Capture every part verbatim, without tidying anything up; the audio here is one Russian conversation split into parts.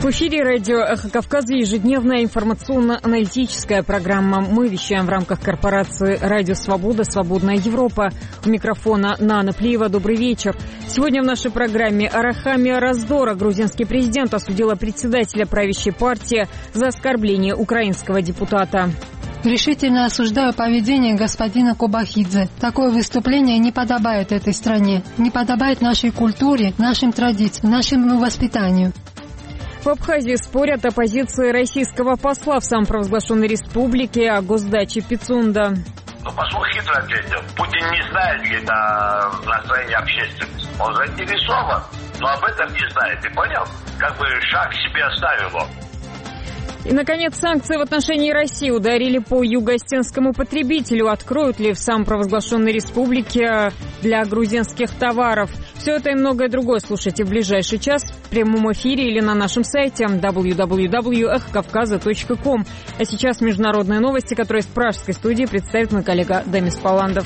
В эфире радио «Эхо Кавказа» ежедневная информационно-аналитическая программа. Мы вещаем в рамках корпорации «Радио Свобода. Свободная Европа». У микрофона Нана Плиева. Добрый вечер. Сегодня в нашей программе Арахамия Раздора. Грузинский президент осудила председателя правящей партии за оскорбление украинского депутата. Решительно осуждаю поведение господина Кобахидзе. Такое выступление не подобает этой стране, не подобает нашей культуре, нашим традициям, нашему воспитанию. В Абхазии спорят о позиции российского посла в самопровозглашенной республике о госдаче Пицунда. Ну, посол хитро ответил. Путин не знает где-то настроение общественности. Он заинтересован, но об этом не знает. Ты понял? Как бы шаг себе оставил он. И, наконец, санкции в отношении России ударили по юго-осетинскому потребителю. Откроют ли в самопровозглашенной республике для грузинских товаров? Все это и многое другое слушайте в ближайший час в прямом эфире или на нашем сайте дабл ю дабл ю дабл ю точка эхо кавказа точка ком. А сейчас международные новости, которые из пражской студии представит мой коллега Демис Паландов.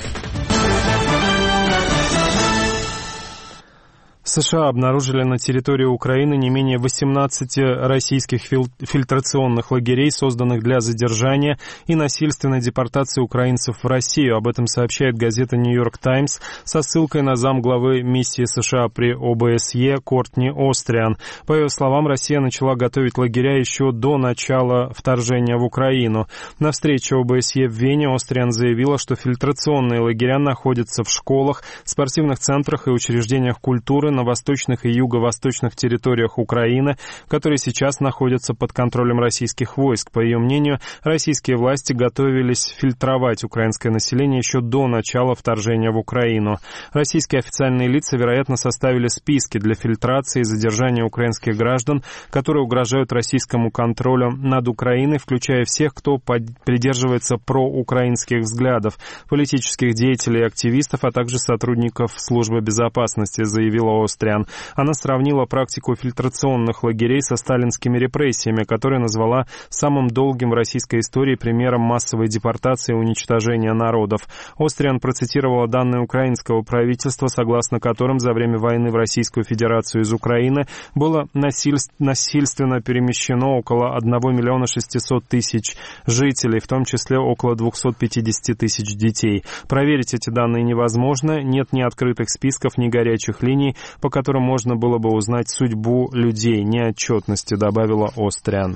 США обнаружили на территории Украины не менее восемнадцати российских фильтрационных лагерей, созданных для задержания и насильственной депортации украинцев в Россию. Об этом сообщает газета «Нью-Йорк Таймс» со ссылкой на замглавы миссии США при о бэ эс е Кортни Остриан. По ее словам, Россия начала готовить лагеря еще до начала вторжения в Украину. На встрече о бэ эс е в Вене Остриан заявила, что фильтрационные лагеря находятся в школах, спортивных центрах и учреждениях культуры на восточных и юго-восточных территориях Украины, которые сейчас находятся под контролем российских войск. По ее мнению, российские власти готовились фильтровать украинское население еще до начала вторжения в Украину. Российские официальные лица, вероятно, составили списки для фильтрации и задержания украинских граждан, которые угрожают российскому контролю над Украиной, включая всех, кто придерживается проукраинских взглядов, политических деятелей и активистов, а также сотрудников службы безопасности, заявила Остриан. Она сравнила практику фильтрационных лагерей со сталинскими репрессиями, которые назвала самым долгим в российской истории примером массовой депортации и уничтожения народов. Остриан процитировала данные украинского правительства, согласно которым за время войны в Российскую Федерацию из Украины было насильственно перемещено около одного миллиона шестисот тысяч жителей, в том числе около двухсот пятидесяти тысяч детей. Проверить эти данные невозможно, нет ни открытых списков, ни горячих линий, по которым можно было бы узнать судьбу людей, неотчетности, добавила Остриан.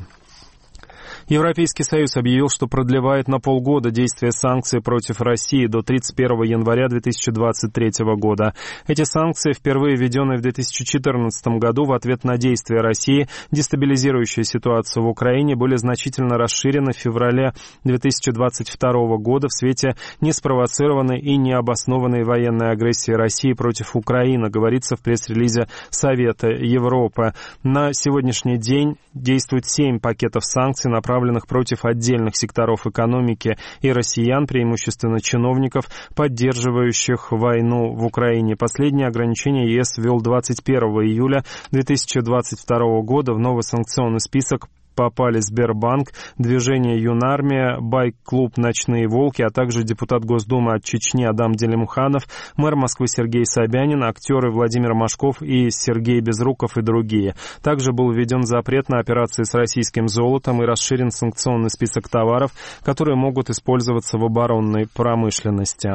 Европейский Союз объявил, что продлевает на полгода действие санкций против России до тридцать первого января две тысячи двадцать третьего года. Эти санкции, впервые введенные в две тысячи четырнадцатом году в ответ на действия России, дестабилизирующие ситуацию в Украине, были значительно расширены в феврале две тысячи двадцать второго года в свете неспровоцированной и необоснованной военной агрессии России против Украины, говорится в пресс-релизе Совета Европы. На сегодняшний день действует семь пакетов санкций, направленных против отдельных секторов экономики и россиян, преимущественно чиновников, поддерживающих войну в Украине. Последнее ограничение ЕС ввел двадцать первого июля две тысячи двадцать второго года. В новый санкционный список попали Сбербанк, движение Юнармия, байк-клуб «Ночные волки», а также депутат Госдумы от Чечни Адам Делимханов, мэр Москвы Сергей Собянин, актеры Владимир Машков и Сергей Безруков и другие. Также был введен запрет на операции с российским золотом и расширен санкционный список товаров, которые могут использоваться в оборонной промышленности.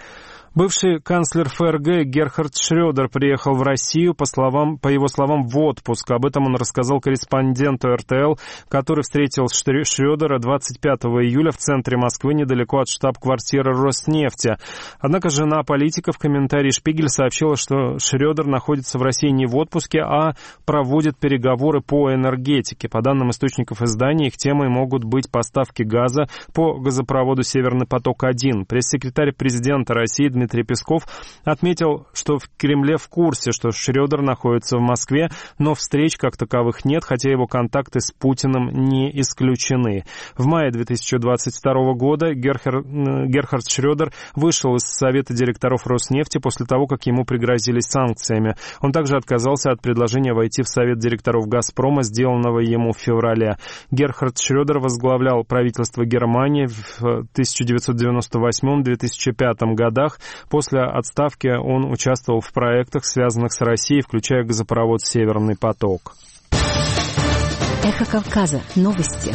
Бывший канцлер эф эр гэ Герхард Шрёдер приехал в Россию, по словам, по его словам, в отпуск. Об этом он рассказал корреспонденту эр тэ эл, который встретил Шрёдера двадцать пятого июля в центре Москвы, недалеко от штаб-квартиры Роснефти. Однако жена политика в комментарии «Шпигель» сообщила, что Шрёдер находится в России не в отпуске, а проводит переговоры по энергетике. По данным источников издания, их темой могут быть поставки газа по газопроводу «Северный поток-один». Пресс-секретарь президента России Дмитрий Дмитрий Песков отметил, что в Кремле в курсе, что Шрёдер находится в Москве, но встреч как таковых нет, хотя его контакты с Путиным не исключены. В мае две тысячи двадцать второго года Герхар... Герхард Шрёдер вышел из Совета директоров Роснефти после того, как ему пригрозили санкциями. Он также отказался от предложения войти в Совет директоров «Газпрома», сделанного ему в феврале. Герхард Шрёдер возглавлял правительство Германии в тысяча девятьсот девяносто восьмом — две тысячи пятом годах. После отставки он участвовал в проектах, связанных с Россией, включая газопровод «Северный поток». Эхо Кавказа. Новости.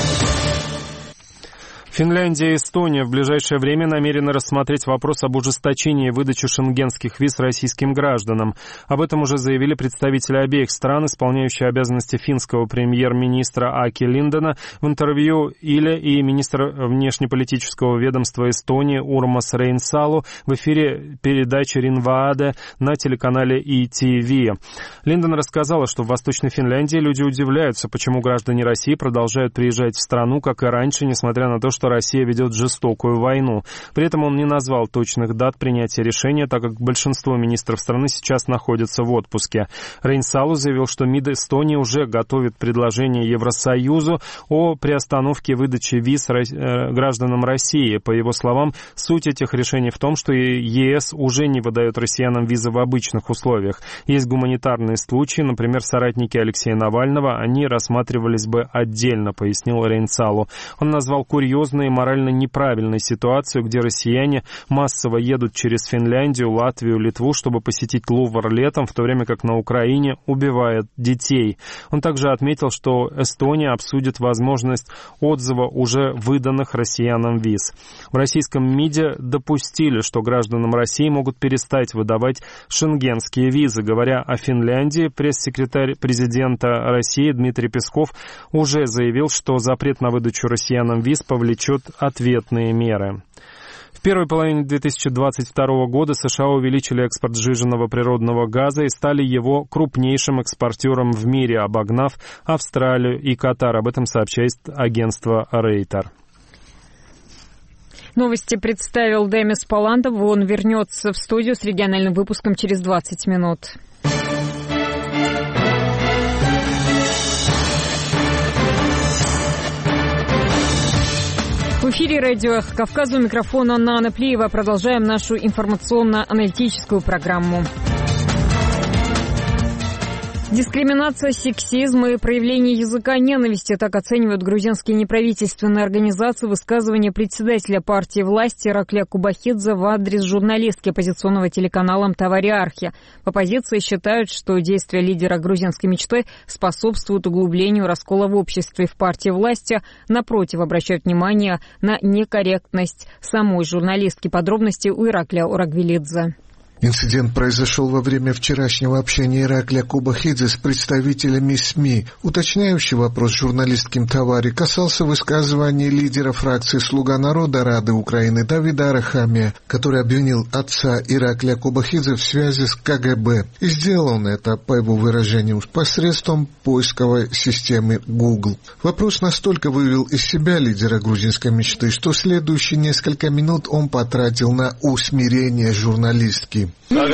Финляндия и Эстония в ближайшее время намерены рассмотреть вопрос об ужесточении выдачи шенгенских виз российским гражданам. Об этом уже заявили представители обеих стран, исполняющие обязанности финского премьер-министра Аки Линдена в интервью Иле и министр внешнеполитического ведомства Эстонии Урмас Рейнсалу в эфире передачи Ринвааде на телеканале и ти ви. Линден рассказала, что в Восточной Финляндии люди удивляются, почему граждане России продолжают приезжать в страну, как и раньше, несмотря на то, что Россия ведет жестокую войну. При этом он не назвал точных дат принятия решения, так как большинство министров страны сейчас находятся в отпуске. Рейнсалу заявил, что МИД Эстонии уже готовит предложение Евросоюзу о приостановке выдачи виз гражданам России. По его словам, суть этих решений в том, что ЕС уже не выдает россиянам визы в обычных условиях. Есть гуманитарные случаи, например, соратники Алексея Навального, они рассматривались бы отдельно, пояснил Рейнсалу. Он назвал курьезной и морально неправильной ситуацию, где россияне массово едут через Финляндию, Латвию, Литву, чтобы посетить Лувр летом, в то время как на Украине убивают детей. Он также отметил, что Эстония обсудит возможность отзыва уже выданных россиянам виз. В российском МИДе допустили, что гражданам России могут перестать выдавать шенгенские визы. Говоря о Финляндии, пресс-секретарь президента России Дмитрий Песков уже заявил, что запрет на выдачу россиянам виз повлечет ответные меры. В первой половине две тысячи двадцать второго года США увеличили экспорт сжиженного природного газа и стали его крупнейшим экспортером в мире, обогнав Австралию и Катар. Об этом сообщает агентство Рейтер. Новости представил Демис Паландов. Он вернется в студию с региональным выпуском через двадцать минут. В эфире радио «Эхо Кавказа», у микрофона Нана Плиева. Продолжаем нашу информационно-аналитическую программу. Дискриминация, сексизм и проявление языка ненависти — так оценивают грузинские неправительственные организации высказывания председателя партии власти Ираклия Кубахидзе в адрес журналистки оппозиционного телеканала «Мтавари Архи». В оппозиции считают, что действия лидера грузинской мечты способствуют углублению раскола в обществе и в партии власти. Напротив, обращают внимание на некорректность самой журналистки. Подробности у Ираклия Урагвилидзе. Инцидент произошел во время вчерашнего общения Ираклия Кубахидзе с представителями СМИ. Уточняющий вопрос журналистки Мтавари касался высказываний лидера фракции «Слуга народа» Рады Украины Давида Арахамия, который обвинил отца Ираклия Кубахидзе в связи с ка гэ бэ. И сделал он это, по его выражению, посредством поисковой системы Google. Вопрос настолько вывел из себя лидера грузинской мечты, что следующие несколько минут он потратил на усмирение журналистки.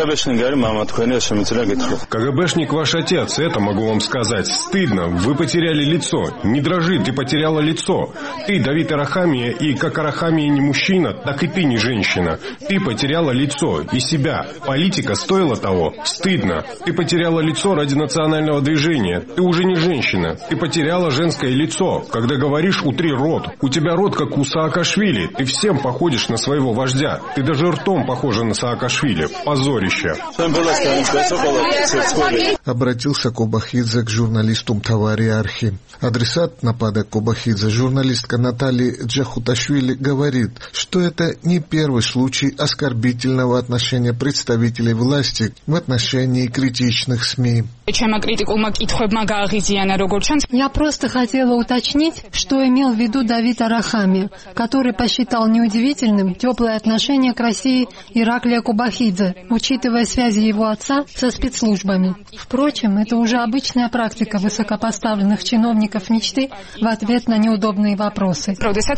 КГБшник ваш отец, это могу вам сказать. Стыдно, вы потеряли лицо. Не дрожи, ты потеряла лицо. Ты, Давид Арахамия, и как Арахамия не мужчина, так и ты не женщина. Ты потеряла лицо и себя. Политика стоила того. Стыдно. Ты потеряла лицо ради национального движения. Ты уже не женщина. Ты потеряла женское лицо. Когда говоришь, утри рот. У тебя рот, как у Саакашвили. Ты всем походишь на своего вождя. Ты даже ртом похожа на Саакашвили. Позорище. Обратился Кубахидзе к журналисту Мтавари Архи. Адресат нападок Кубахидзе, журналистка Наталья Джахуташвили, говорит, что это не первый случай оскорбительного отношения представителей власти в отношении критичных СМИ. Я просто хотела уточнить, что имел в виду Давид Арахами, который посчитал неудивительным теплое отношение к России Ираклия Кубахидзе, учитывая связи его отца со спецслужбами. Впрочем, это уже обычная практика высокопоставленных чиновников мечты в ответ на неудобные вопросы.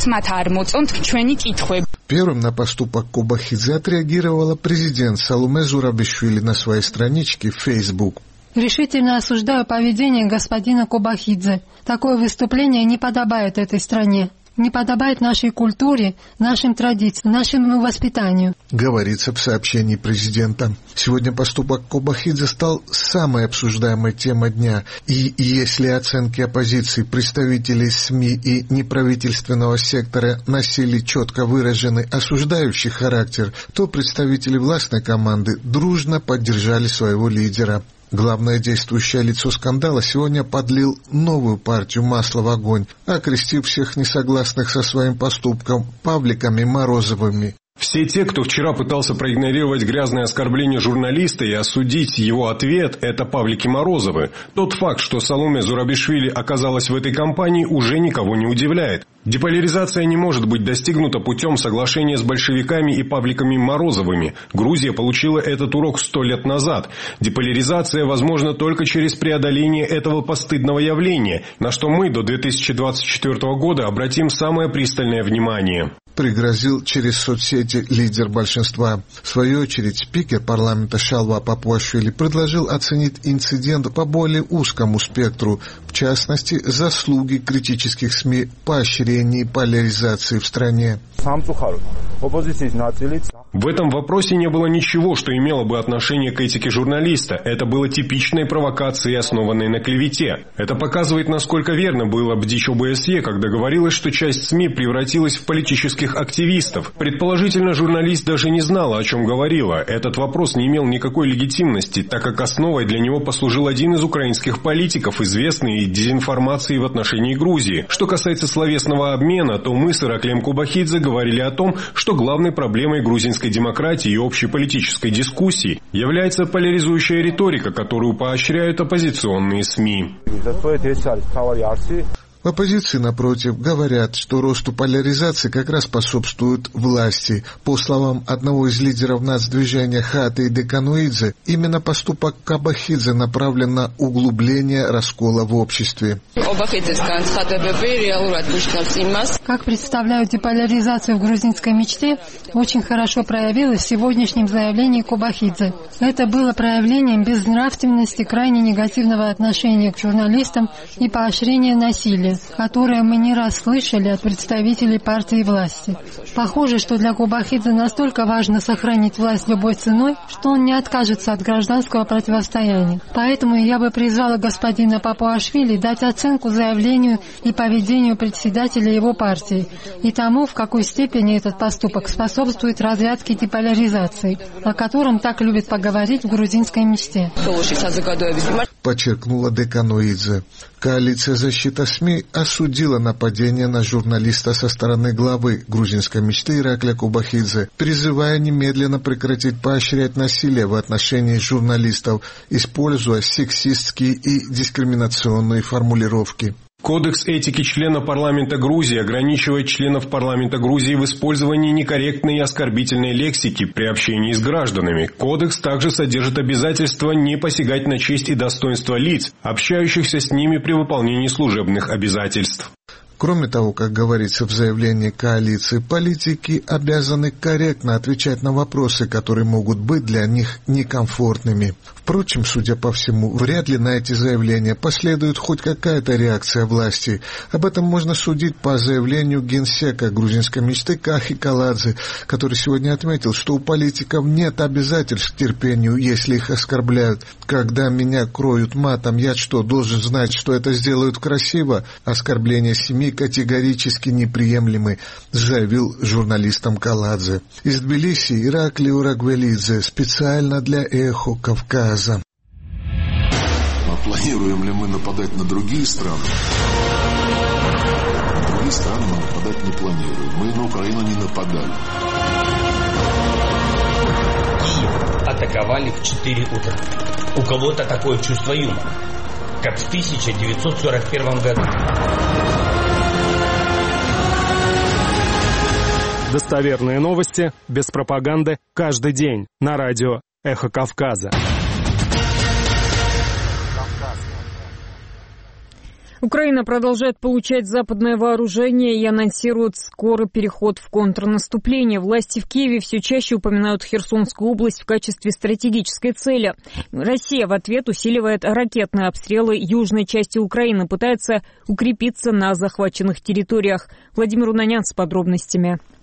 Первым на поступок Кубахидзе отреагировала президент Саломе Зурабишвили на своей страничке в Facebook. Решительно осуждаю поведение господина Кубахидзе. Такое выступление не подобает этой стране. Не подобает нашей культуре, нашим традициям, нашему воспитанию. Говорится в сообщении президента. Сегодня поступок Кубахидзе стал самой обсуждаемой темой дня. И если оценки оппозиции, представителей СМИ и неправительственного сектора носили четко выраженный осуждающий характер, то представители властной команды дружно поддержали своего лидера. Главное действующее лицо скандала сегодня подлил новую партию масла в огонь, окрестив всех несогласных со своим поступком Павликами Морозовыми. Все те, кто вчера пытался проигнорировать грязное оскорбление журналиста и осудить его ответ, это Павлики Морозовы. Тот факт, что Саломе Зурабишвили оказалась в этой кампании, уже никого не удивляет. Деполяризация не может быть достигнута путем соглашения с большевиками и Павликами Морозовыми. Грузия получила этот урок сто лет назад. Деполяризация возможна только через преодоление этого постыдного явления, на что мы до две тысячи двадцать четвёртого года обратим самое пристальное внимание. Пригрозил через соцсети лидер большинства. В свою очередь, спикер парламента Шалва Папуашвили предложил оценить инцидент по более узкому спектру, в частности, заслуги критических СМИ в поощрении поляризации в стране. В этом вопросе не было ничего, что имело бы отношение к этике журналиста. Это было типичной провокацией, основанной на клевете. Это показывает, насколько верно было Бдич ОБСЕ, когда говорилось, что часть СМИ превратилась в политических активистов. Предположительно, журналист даже не знала, о чем говорила. Этот вопрос не имел никакой легитимности, так как основой для него послужил один из украинских политиков, известный дезинформацией в отношении Грузии. Что касается словесного обмена, то мы с Ираклием Кубахидзе говорили о том, что главной проблемой грузинской демократии и общей политической дискуссии является поляризующая риторика, которую поощряют оппозиционные СМИ. В оппозиции, напротив, говорят, что росту поляризации как раз способствуют власти. По словам одного из лидеров нацдвижения Хаты Декануидзе, именно поступок Кабахидзе направлен на углубление раскола в обществе. Как представляют деполяризацию в грузинской мечте, очень хорошо проявилось в сегодняшнем заявлении Кубахидзе. Это было проявлением безнравственности, крайне негативного отношения к журналистам и поощрения насилия, которое мы не раз слышали от представителей партии власти. Похоже, что для Кубахидзе настолько важно сохранить власть любой ценой, что он не откажется от гражданского противостояния. Поэтому я бы призвала господина Папуашвили дать оценку заявлению и поведению председателя его партии и тому, в какой степени этот поступок способствует развязке деполяризации, о котором так любят поговорить в грузинской мечте. Подчеркнула Декануидзе. Коалиция «Защита СМИ» осудила нападение на журналиста со стороны главы грузинской мечты Иракля Кубахидзе, призывая немедленно прекратить поощрять насилие в отношении журналистов, используя сексистские и дискриминационные формулировки. Кодекс этики члена парламента Грузии ограничивает членов парламента Грузии в использовании некорректной и оскорбительной лексики при общении с гражданами. Кодекс также содержит обязательство не посягать на честь и достоинство лиц, общающихся с ними при выполнении служебных обязательств. Кроме того, как говорится в заявлении коалиции, политики обязаны корректно отвечать на вопросы, которые могут быть для них некомфортными. Впрочем, судя по всему, вряд ли на эти заявления последует хоть какая-то реакция власти. Об этом можно судить по заявлению генсека грузинской мечты Кахи Каладзе, который сегодня отметил, что у политиков нет обязательств к терпению, если их оскорбляют. Когда меня кроют матом, я что, должен знать, что это сделают красиво? Оскорбление семьи категорически неприемлемы, заявил журналистам Каладзе. Из Тбилиси Иракли Урагвелидзе специально для «Эхо Кавказа». А планируем ли мы нападать на другие страны? На другие страны мы нападать не планируем. Мы на Украину не нападали. Киев атаковали в четыре утра. У кого-то такое чувство юмора, как в тысяча девятьсот сорок первом году. Достоверные новости, без пропаганды, каждый день на радио «Эхо Кавказа». Украина продолжает получать западное вооружение и анонсирует скорый переход в контрнаступление. Власти в Киеве все чаще упоминают Херсонскую область в качестве стратегической цели. Россия в ответ усиливает ракетные обстрелы южной части Украины, пытается укрепиться на захваченных территориях. Владимир Унанян с подробностями.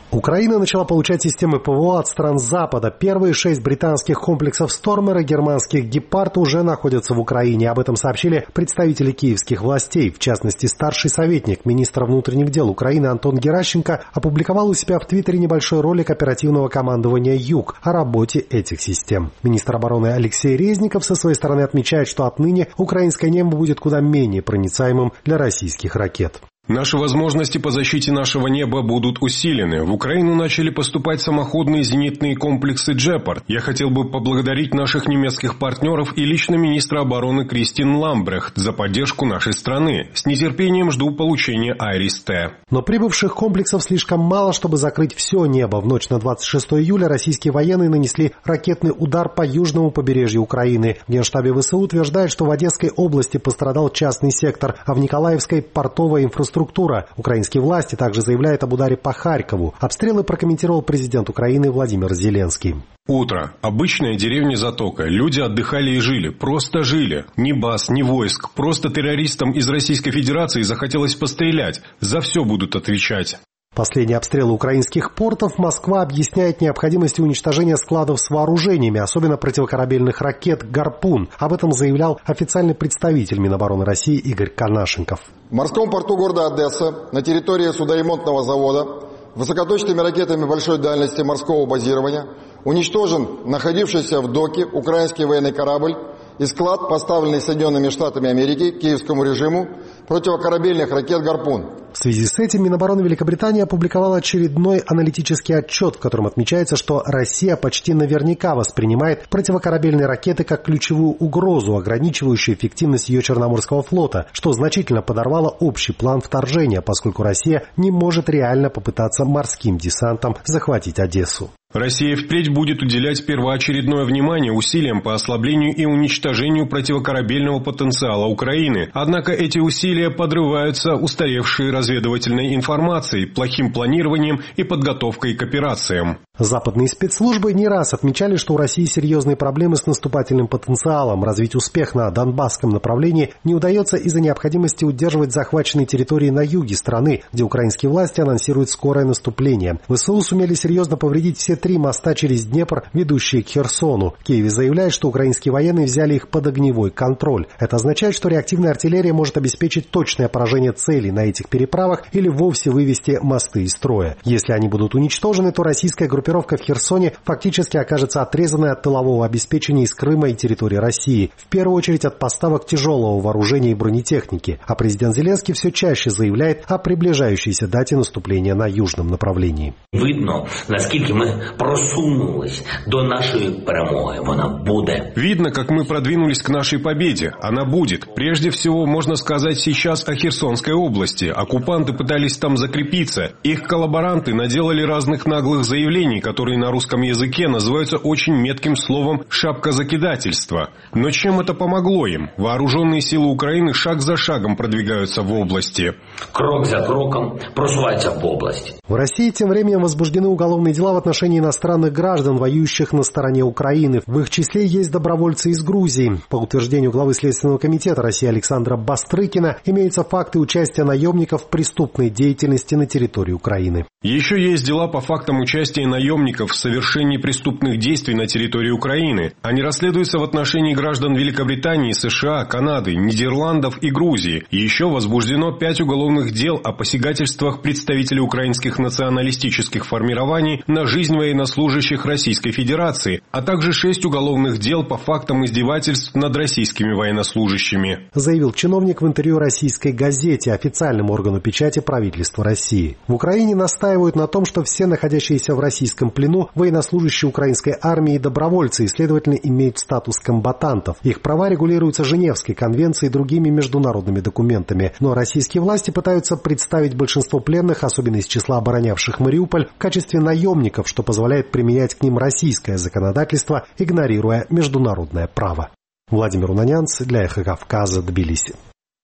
Украина начала получать системы ПВО от стран Запада. Первые шесть британских комплексов «Стормер» и германских «Гепард» уже находятся в Украине. Об этом сообщили представители киевских властей. В частности, старший советник министра внутренних дел Украины Антон Геращенко опубликовал у себя в Твиттере небольшой ролик оперативного командования «Юг» о работе этих систем. Министр обороны Алексей Резников со своей стороны отмечает, что отныне украинское небо будет куда менее проницаемым для российских ракет. Наши возможности по защите нашего неба будут усилены. В Украину начали поступать самоходные зенитные комплексы «Джепард». Я хотел бы поблагодарить наших немецких партнеров и лично министра обороны Кристин Ламбрехт за поддержку нашей страны. С нетерпением жду получения «Айрис-Т». Но прибывших комплексов слишком мало, чтобы закрыть все небо. В ночь на двадцать шестое июля российские военные нанесли ракетный удар по южному побережью Украины. В Генштабе ВСУ утверждают, что в Одесской области пострадал частный сектор, а в Николаевской – портовая инфраструктура. Структура. Украинские власти также заявляют об ударе по Харькову. Обстрелы прокомментировал президент Украины Владимир Зеленский. Утро. Обычная деревня Затока. Люди отдыхали и жили. Просто жили. Ни баз, ни войск. Просто террористам из Российской Федерации захотелось пострелять. За все будут отвечать. Последние обстрелы украинских портов Москва объясняет необходимостью уничтожения складов с вооружениями, особенно противокорабельных ракет «Гарпун». Об этом заявлял официальный представитель Минобороны России Игорь Канашенков. В морском порту города Одесса на территории судоремонтного завода высокоточными ракетами большой дальности морского базирования уничтожен находившийся в доке украинский военный корабль и склад, поставленный Соединенными Штатами Америки киевскому режиму противокорабельных ракет «Гарпун». В связи с этим Минобороны Великобритании опубликовала очередной аналитический отчет, в котором отмечается, что Россия почти наверняка воспринимает противокорабельные ракеты как ключевую угрозу, ограничивающую эффективность ее Черноморского флота, что значительно подорвало общий план вторжения, поскольку Россия не может реально попытаться морским десантом захватить Одессу. Россия впредь будет уделять первоочередное внимание усилиям по ослаблению и уничтожению противокорабельного потенциала Украины. Однако эти усилия подрываются устаревшей разведывательной информацией, плохим планированием и подготовкой к операциям. Западные спецслужбы не раз отмечали, что у России серьезные проблемы с наступательным потенциалом. Развить успех на Донбасском направлении не удается из-за необходимости удерживать захваченные территории на юге страны, где украинские власти анонсируют скорое наступление. ВСУ сумели серьезно повредить все три моста через Днепр, ведущие к Херсону. В Киеве заявляют, что украинские военные взяли их под огневой контроль. Это означает, что реактивная артиллерия может обеспечить точное поражение целей на этих переправах или вовсе вывести мосты из строя. Если они будут уничтожены, то российская группировка в Херсоне фактически окажется отрезанной от тылового обеспечения из Крыма и территории России, в первую очередь от поставок тяжелого вооружения и бронетехники. А президент Зеленский все чаще заявляет о приближающейся дате наступления на южном направлении. Видно, наскільки ми просунулись до нашей перемоги. Вона буде. Видно, как мы продвинулись к нашей победе. Она будет. Прежде всего, можно сказать сейчас о Херсонской области. Оккупанты пытались там закрепиться. Их коллаборанты наделали разных наглых заявлений, которые на русском языке называются очень метким словом «шапкозакидательство». Но чем это помогло им? Вооруженные силы Украины шаг за шагом продвигаются в области. Крок за кроком просуваются в область. В России тем временем возбуждены уголовные дела в отношении иностранных граждан, воюющих на стороне Украины. В их числе есть добровольцы из Грузии. По утверждению главы Следственного комитета России Александра Бастрыкина, имеются факты участия наемников в преступной деятельности на территории Украины. Еще есть дела по фактам участия наемников в совершении преступных действий на территории Украины. Они расследуются в отношении граждан Великобритании, США, Канады, Нидерландов и Грузии. Еще возбуждено пять уголовных дел о посягательствах представителей украинских националистических формирований на жизнь военнослужащих Российской Федерации, а также шесть уголовных дел по фактам издевательств над российскими военнослужащими. Заявил чиновник в интервью российской газете, официальному органу печати правительства России. В Украине настаивают на том, что все находящиеся в российском плену военнослужащие украинской армии и добровольцы и, следовательно, имеют статус комбатантов. Их права регулируются Женевской конвенцией и другими международными документами. Но российские власти пытаются представить большинство пленных, особенно из числа оборонявших Мариуполь, в качестве наемников, что позволяет применять к ним российское законодательство, игнорируя международное право. Владимир Унанянц для Эхо Кавказа, Тбилиси.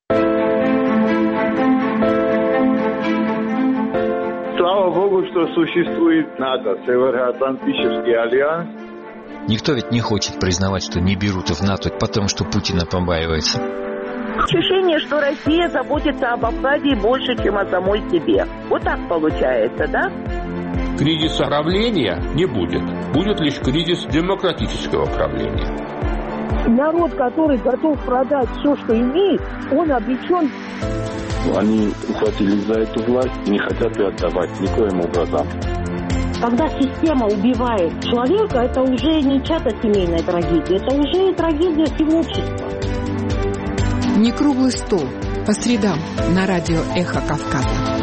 Слава Богу, что существует НАТО, Североатлантический альянс. Никто ведь не хочет признавать, что не берут в НАТО, потому что Путина побаивается. Ощущение, что Россия заботится об Абхазии больше, чем о самой себе. Вот так получается, да? Кризиса правления не будет. Будет лишь кризис демократического правления. Народ, который готов продать все, что имеет, он обречен. Они ухватились за эту власть и не хотят ее отдавать никоим образом. Когда система убивает человека, это уже не чья-то семейная трагедия, это уже трагедия всего общества. Не круглый стол. По средам на радио «Эхо Кавказа».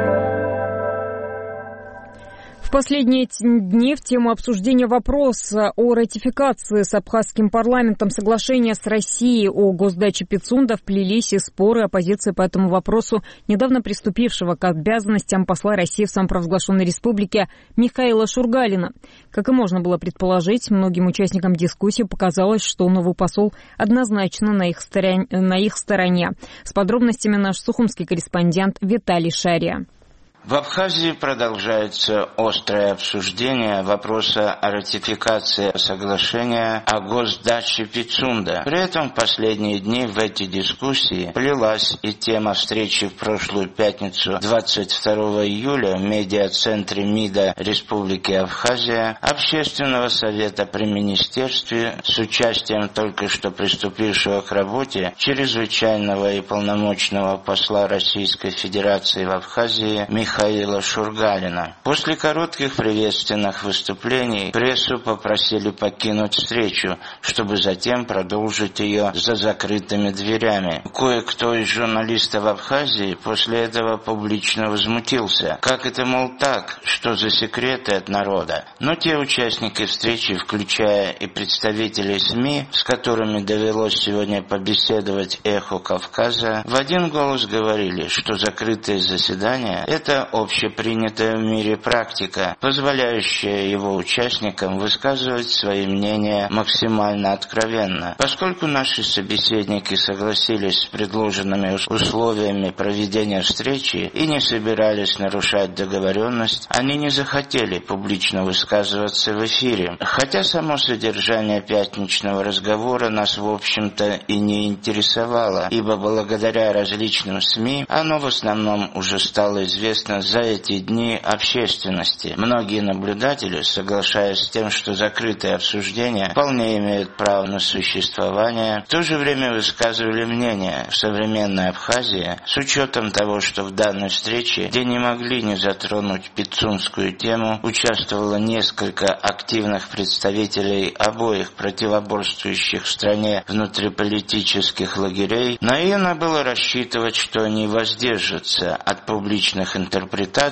В последние дни в тему обсуждения вопроса о ратификации с абхазским парламентом соглашения с Россией о госдаче Пицунда вплелись и споры оппозиции по этому вопросу недавно приступившего к обязанностям посла России в самопровозглашенной республике Михаила Шургалина. Как и можно было предположить, многим участникам дискуссии показалось, что новый посол однозначно на их стороне. На их стороне. С подробностями наш сухумский корреспондент Виталий Шария. В Абхазии продолжается острое обсуждение вопроса о ратификации соглашения о госдаче Пицунда. При этом в последние дни в эти дискуссии плелась и тема встречи в прошлую пятницу, двадцать второго июля, в медиа-центре МИДа Республики Абхазия, Общественного совета при Министерстве с участием только что приступившего к работе чрезвычайного и полномочного посла Российской Федерации в Абхазии Михаила Михаила Шургалина. После коротких приветственных выступлений прессу попросили покинуть встречу, чтобы затем продолжить ее за закрытыми дверями. Кое-кто из журналистов Абхазии после этого публично возмутился. Как это, мол, так, что за секреты от народа? Но те участники встречи, включая и представителей СМИ, с которыми довелось сегодня побеседовать «Эхо Кавказа», в один голос говорили, что закрытые заседания – это общепринятая в мире практика, позволяющая его участникам высказывать свои мнения максимально откровенно. Поскольку наши собеседники согласились с предложенными условиями проведения встречи и не собирались нарушать договоренность, они не захотели публично высказываться в эфире. Хотя само содержание пятничного разговора нас, в общем-то, и не интересовало, ибо благодаря различным СМИ оно в основном уже стало известно за эти дни общественности. Многие наблюдатели, соглашаясь с тем, что закрытые обсуждения вполне имеют право на существование, в то же время высказывали мнение: в современной Абхазии, с учетом того, что в данной встрече, где не могли не затронуть пицунскую тему, участвовало несколько активных представителей обоих противоборствующих в стране внутриполитических лагерей, наивно было рассчитывать, что они воздержатся от публичных интерпретаций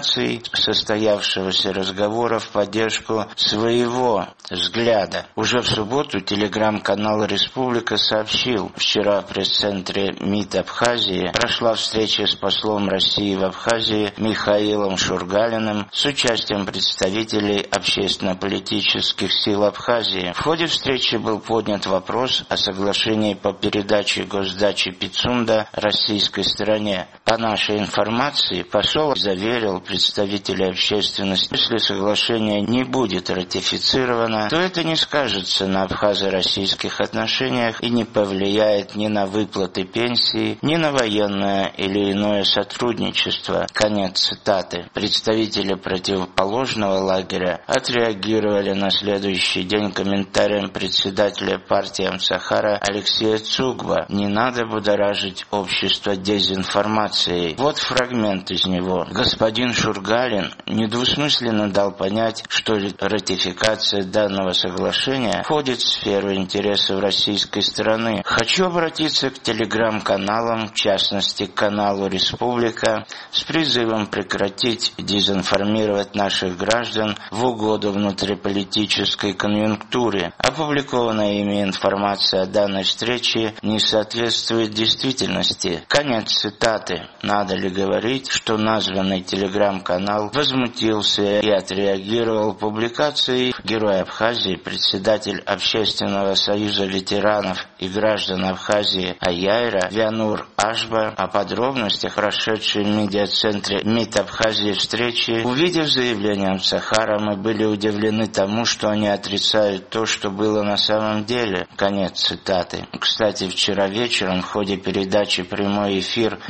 состоявшегося разговора в поддержку своего взгляда. Уже в субботу телеграм-канал «Республика» сообщил: вчера в пресс-центре МИД Абхазии прошла встреча с послом России в Абхазии Михаилом Шургалиным с участием представителей общественно-политических сил Абхазии. В ходе встречи был поднят вопрос о соглашении по передаче госдачи Пицунда российской стороне. По нашей информации, посол заверил представителей общественности: если соглашение не будет ратифицировано, то это не скажется на абхазо-российских отношениях и не повлияет ни на выплаты пенсии, ни на военное или иное сотрудничество. Конец цитаты. Представители противоположного лагеря отреагировали на следующий день комментарием председателя партии Амсахара Алексея Цугба: не надо будоражить общество дезинформацией. Вот фрагмент из него. Господин Шургалин недвусмысленно дал понять, что ратификация данного соглашения входит в сферу интересов российской стороны. Хочу обратиться к телеграм-каналам, в частности к каналу «Республика», с призывом прекратить дезинформировать наших граждан в угоду внутриполитической конъюнктуре. Опубликованная ими информация о данной встрече не соответствует действительности. Конец цитаты. Надо ли говорить, что названный телеграм-канал возмутился и отреагировал публикацией герой Абхазии, председатель Общественного союза ветеранов и граждан Абхазии Аяйра Вянур Ашба. О подробностях прошедшей в медиа-центре МИД Абхазии встречи. Увидев заявление Амсахара, мы были удивлены тому, что они отрицают то, что было на самом деле. Конец цитаты. Кстати, вчера вечером в ходе передачи «Прямой эфир» на абхазском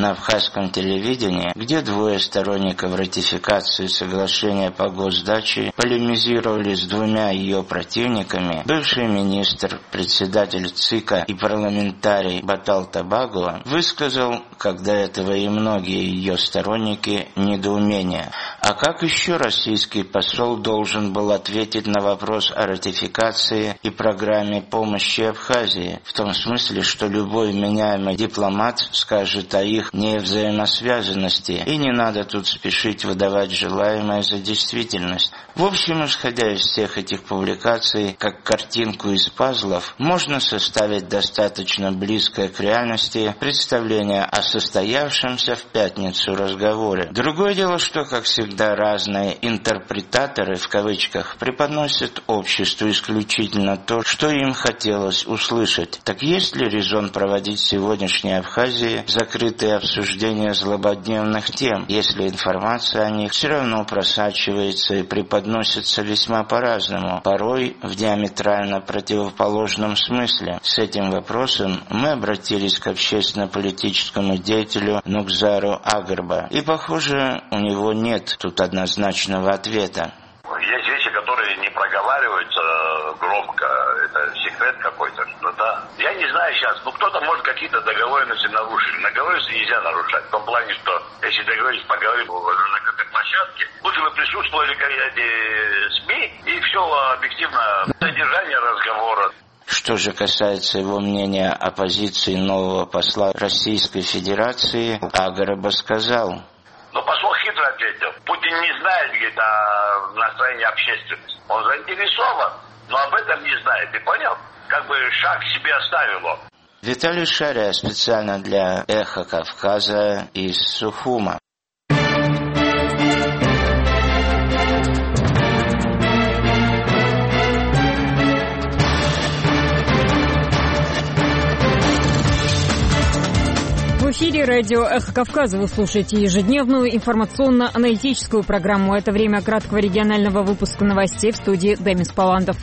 кавказском телевидении, где двое сторонников ратификации соглашения по госдаче полемизировали с двумя ее противниками, бывший министр, председатель ЦИКа и парламентарий Батал Табагова высказал, как до этого и многие ее сторонники, недоумение. А как еще российский посол должен был ответить на вопрос о ратификации и программе помощи Абхазии, в том смысле, что любой вменяемый дипломат скажет о их невзаимосвязанности, и не надо тут спешить выдавать желаемое за действительность. В общем, исходя из всех этих публикаций, как картинку из пазлов, можно составить достаточно близкое к реальности представление о состоявшемся в пятницу разговоре. Другое дело, что, как всегда, разные интерпретаторы, в кавычках, преподносят обществу исключительно то, что им хотелось услышать. Так есть ли резон проводить в сегодняшней Абхазии закрытые обсуждения злободневных тем, если информация о них все равно просачивается и преподносится весьма по-разному, порой в диаметрально противоположном смысле? С этим вопросом мы обратились к общественно-политическому деятелю Нукзару Агарба, и, похоже, у него нет тут однозначного ответа. Есть вещи, которые не проговариваются громко, это секрет какой-то, что-то. Я не знаю сейчас, ну кто-то может какие-то договоренности нарушить. Договоренности нельзя нарушать, в том плане, что если договорились, поговорим на закрытой площадке, лучше бы присутствовали СМИ и все объективно, содержание разговора. Что же касается его мнения о позиции нового посла Российской Федерации, Агарба сказал: но посол хитро ответил. Путин не знает, говорит, о настроении общественности. Он заинтересован, но об этом не знает. Ты понял? Как бы шаг себе оставил он. Виталий Шария специально для «Эхо Кавказа» из Сухума. В эфире радио «Эхо Кавказа» вы слушаете ежедневную информационно-аналитическую программу. Это время краткого регионального выпуска новостей, в студии Демис Паландов.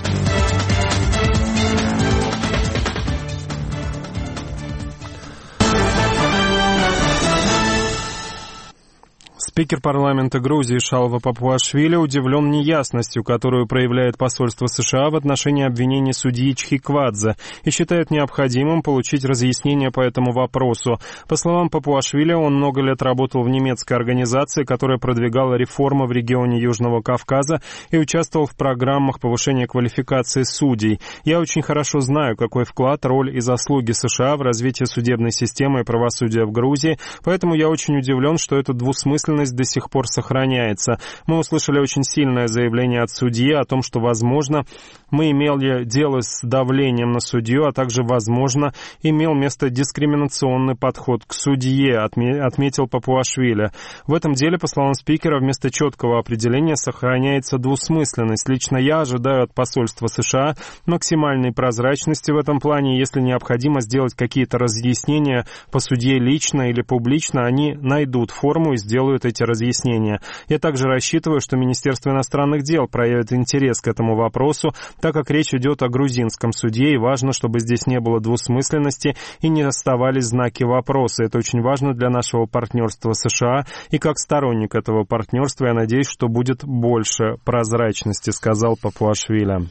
Спикер парламента Грузии Шалва Папуашвили удивлен неясностью, которую проявляет посольство США в отношении обвинений судьи Чхиквадзе, и считает необходимым получить разъяснение по этому вопросу. По словам Папуашвили, он много лет работал в немецкой организации, которая продвигала реформы в регионе Южного Кавказа и участвовал в программах повышения квалификации судей. «Я очень хорошо знаю, какой вклад, роль и заслуги США в развитии судебной системы и правосудия в Грузии, поэтому я очень удивлен, что эта двусмысленность до сих пор сохраняется. Мы услышали очень сильное заявление от судьи о том, что, возможно, мы имели дело с давлением на судью, а также, возможно, имел место дискриминационный подход к судье», отметил Папуашвили. В этом деле, по словам спикера, вместо четкого определения сохраняется двусмысленность. Лично я ожидаю от посольства США максимальной прозрачности в этом плане. Если необходимо сделать какие-то разъяснения по судье лично или публично, они найдут форму и сделают эти разъяснения. Я также рассчитываю, что Министерство иностранных дел проявит интерес к этому вопросу, так как речь идет о грузинском суде, и важно, чтобы здесь не было двусмысленности и не оставались знаки вопроса. Это очень важно для нашего партнерства с США, и как сторонник этого партнерства я надеюсь, что будет больше прозрачности, сказал Папуашвили.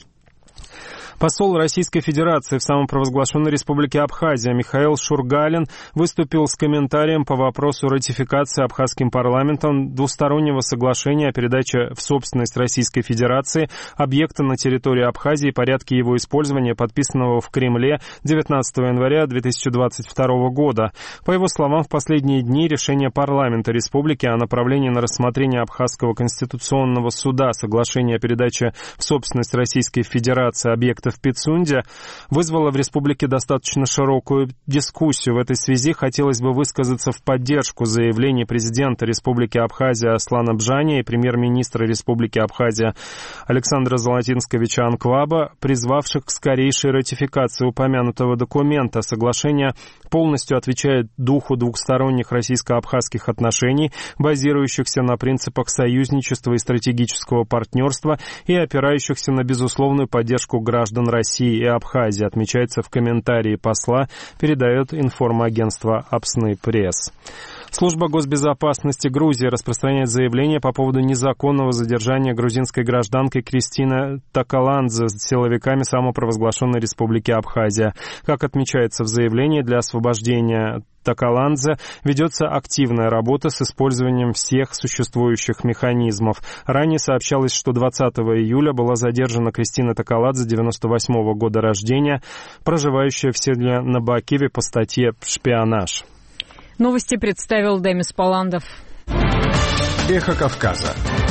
Посол Российской Федерации в самопровозглашенной Республике Абхазия Михаил Шургалин выступил с комментарием по вопросу ратификации Абхазским парламентом двустороннего соглашения о передаче в собственность Российской Федерации объекта на территории Абхазии и порядке его использования, подписанного в Кремле девятнадцатого января две тысячи двадцать второго года. По его словам, в последние дни решение парламента республики о направлении на рассмотрение Абхазского конституционного суда соглашения о передаче в собственность Российской Федерации объекта в Пицунде вызвало в республике достаточно широкую дискуссию. В этой связи хотелось бы высказаться в поддержку заявлений президента Республики Абхазия Аслана Бжания и премьер-министра Республики Абхазия Александра Золотинсковича Анкваба, призвавших к скорейшей ратификации упомянутого документа. Соглашение полностью отвечает духу двухсторонних российско-абхазских отношений, базирующихся на принципах союзничества и стратегического партнерства и опирающихся на безусловную поддержку граждан России и Абхазии, отмечается в комментарии посла, передает информагентство «Апсны Пресс». Служба госбезопасности Грузии распространяет заявление по поводу незаконного задержания грузинской гражданки Кристины Такаладзе силовиками самопровозглашенной Республики Абхазия. Как отмечается в заявлении, для освобождения Такаладзе ведется активная работа с использованием всех существующих механизмов. Ранее сообщалось, что двадцатого июля была задержана Кристина Такаладзе, девяносто восьмого года рождения, проживающая в селе Набакиве по статье «Шпионаж». Новости представил Демис Паландов. Эхо Кавказа.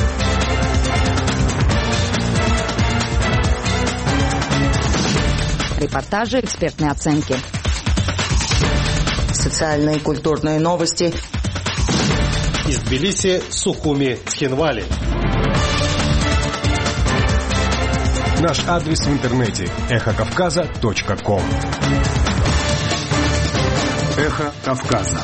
Репортажи, экспертные оценки. Социальные и культурные новости. Из Тбилиси, Сухуми, Цхинвали. Наш адрес в интернете эхо кавказа точка ком. Эхо Кавказа.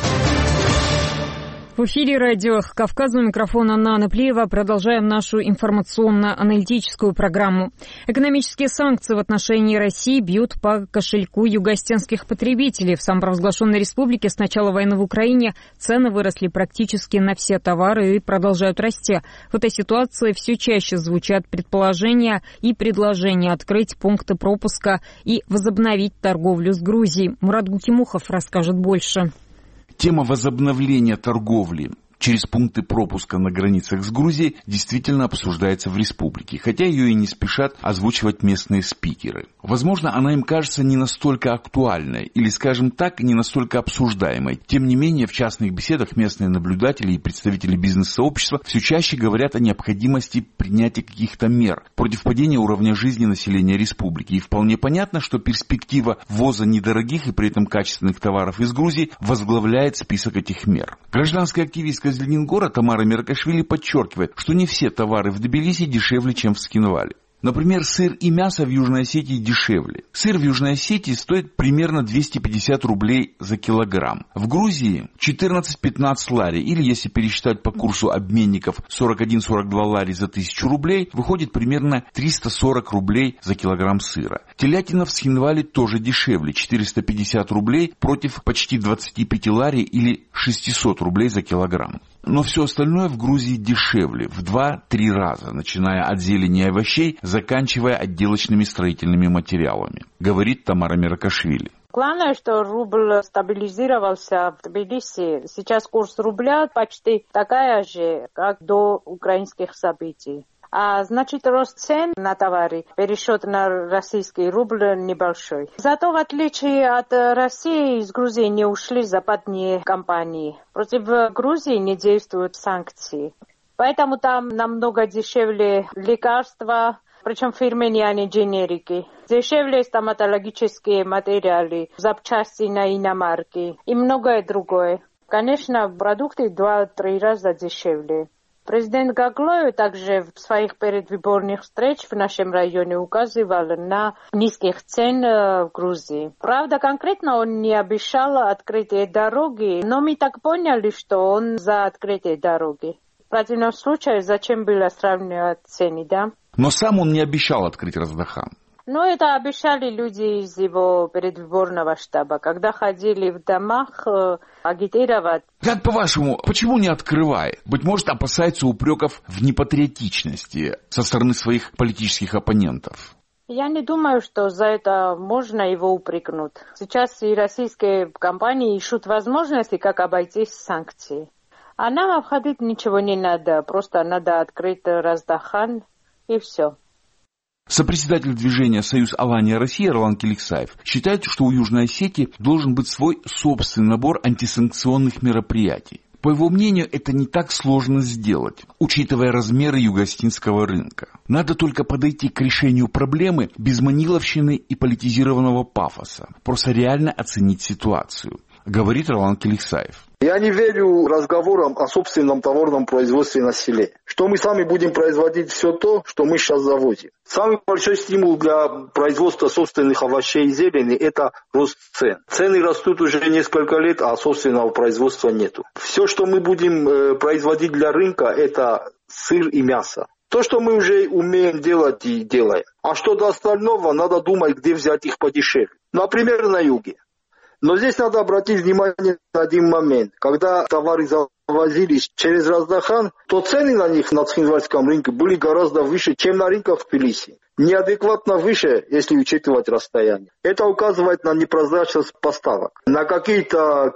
В эфире радио «Эхо Кавказа», у микрофона Нана Плиева. Продолжаем нашу информационно-аналитическую программу. Экономические санкции в отношении России бьют по кошельку югоостенских потребителей. В самопровозглашенной республике с начала войны в Украине цены выросли практически на все товары и продолжают расти. В этой ситуации все чаще звучат предположения и предложения открыть пункты пропуска и возобновить торговлю с Грузией. Мурат Гукимухов расскажет больше. Тема возобновления торговли через пункты пропуска на границах с Грузией действительно обсуждается в республике, хотя ее и не спешат озвучивать местные спикеры. Возможно, она им кажется не настолько актуальной или, скажем так, не настолько обсуждаемой. Тем не менее, в частных беседах местные наблюдатели и представители бизнес-сообщества все чаще говорят о необходимости принятия каких-то мер против падения уровня жизни населения республики. И вполне понятно, что перспектива ввоза недорогих и при этом качественных товаров из Грузии возглавляет список этих мер. Гражданская активистка из Ленингора Тамара Меркашвили подчеркивает, что не все товары в Тбилиси дешевле, чем в Цхинвале. Например, сыр и мясо в Южной Осетии дешевле. Сыр в Южной Осетии стоит примерно двести пятьдесят рублей за килограмм. В Грузии четырнадцать-пятнадцать лари, или если пересчитать по курсу обменников сорок один - сорок два лари за тысячу рублей, выходит примерно триста сорок рублей за килограмм сыра. Телятина в Цхинвале тоже дешевле, четыреста пятьдесят рублей против почти двадцати пяти лари или шестисот рублей за килограмм. Но все остальное в Грузии дешевле в два-три раза, начиная от зелени и овощей, заканчивая отделочными строительными материалами, говорит Тамара Меркашвили. Главное, что рубль стабилизировался в Тбилиси. Сейчас курс рубля почти такая же, как до украинских событий. А значит, рост цен на товары, пересчет на российский рубль небольшой. Зато, в отличие от России, из Грузии не ушли западные компании. Против Грузии не действуют санкции. Поэтому там намного дешевле лекарства, причем фирменные, а не дженерики. Дешевле стоматологические материалы, запчасти на иномарки и многое другое. Конечно, продукты в два-три раза дешевле. Президент Гаглоев также в своих предвыборных встречах в нашем районе указывал на низких цен в Грузии. Правда, конкретно он не обещал открытие дороги, но мы так поняли, что он за открытие дороги. В противном случае, зачем было сравнивать цены, да? Но сам он не обещал открыть Раздахан. Ну, это обещали люди из его предвыборного штаба, когда ходили в домах э, агитировать. Как по-вашему, почему не открывает? Быть может, опасается упреков в непатриотичности со стороны своих политических оппонентов? Я не думаю, что за это можно его упрекнуть. Сейчас и российские компании ищут возможности, как обойти санкции. А нам обходить ничего не надо, просто надо открыть Раздахан и все. Сопредседатель движения «Союз Алания Россия» Ролан Келиксаев считает, что у Южной Осетии должен быть свой собственный набор антисанкционных мероприятий. По его мнению, это не так сложно сделать, учитывая размеры юго-осетинского рынка. Надо только подойти к решению проблемы без маниловщины и политизированного пафоса, просто реально оценить ситуацию, говорит Ролан Келиксаев. Я не верю разговорам о собственном товарном производстве на селе. Что мы сами будем производить все то, что мы сейчас завозим. Самый большой стимул для производства собственных овощей и зелени – это рост цен. Цены растут уже несколько лет, а собственного производства нету. Все, что мы будем производить для рынка – это сыр и мясо. То, что мы уже умеем делать и делаем. А что до остального, надо думать, где взять их подешевле. Например, на юге. Но здесь надо обратить внимание на один момент. Когда товары завозились через Раздахан, то цены на них на цхинвальском рынке были гораздо выше, чем на рынках в Тбилиси. Неадекватно выше, если учитывать расстояние. Это указывает на непрозрачность поставок, на какие-то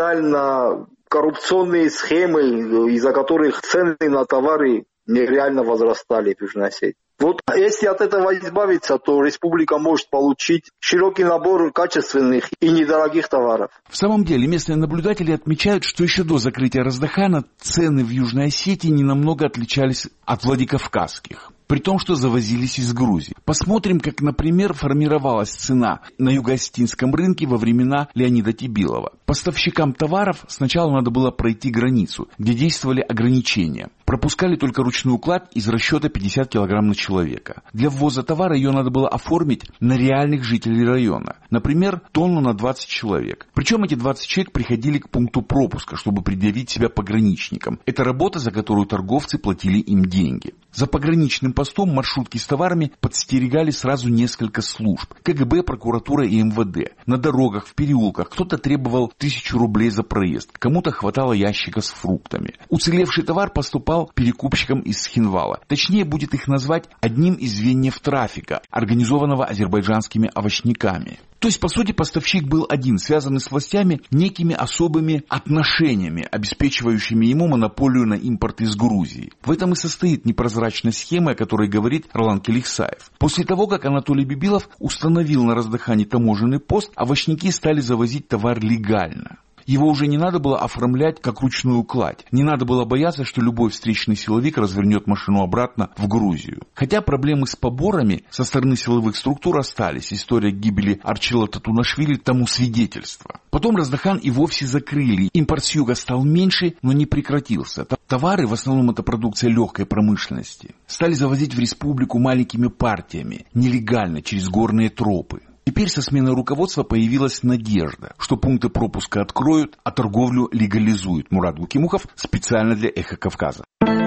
криминально-коррупционные схемы, из-за которых цены на товары нереально возрастали в Южной Осетии. Вот если от этого избавиться, то республика может получить широкий набор качественных и недорогих товаров. В самом деле, местные наблюдатели отмечают, что еще до закрытия Раздахана цены в Южной Осетии ненамного отличались от владикавказских, при том, что завозились из Грузии. Посмотрим, как, например, формировалась цена на юго-осетинском рынке во времена Леонида Тибилова. Поставщикам товаров сначала надо было пройти границу, где действовали ограничения. Пропускали только ручной уклад из расчета пятьдесят килограмм на человека. Для ввоза товара ее надо было оформить на реальных жителей района. Например, тонну на двадцать человек. Причем эти двадцать человек приходили к пункту пропуска, чтобы предъявить себя пограничникам. Это работа, за которую торговцы платили им деньги. За пограничным постом маршрутки с товарами подстерегали сразу несколько служб. КГБ, прокуратура и МВД. На дорогах, в переулках кто-то требовал тысячу рублей за проезд, кому-то хватало ящика с фруктами. Уцелевший товар поступал перекупщикам из Схинвала. Точнее будет их назвать одним из звеньев трафика, организованного азербайджанскими овощниками. То есть, по сути, поставщик был один, связанный с властями некими особыми отношениями, обеспечивающими ему монополию на импорт из Грузии. В этом и состоит непрозрачная схема, о которой говорит Ролан Келихсаев. После того, как Анатолий Бибилов установил на Раздахане таможенный пост, овощники стали завозить товар легально. Его уже не надо было оформлять как ручную кладь. Не надо было бояться, что любой встречный силовик развернет машину обратно в Грузию. Хотя проблемы с поборами со стороны силовых структур остались. История гибели Арчила Татунашвили тому свидетельство. Потом Раздахан и вовсе закрыли. Импорт с юга стал меньше, но не прекратился. Товары, в основном это продукция легкой промышленности, стали завозить в республику маленькими партиями, нелегально, через горные тропы. Теперь со сменой руководства появилась надежда, что пункты пропуска откроют, а торговлю легализуют. Мурат Гукимухов специально для «Эхо Кавказа».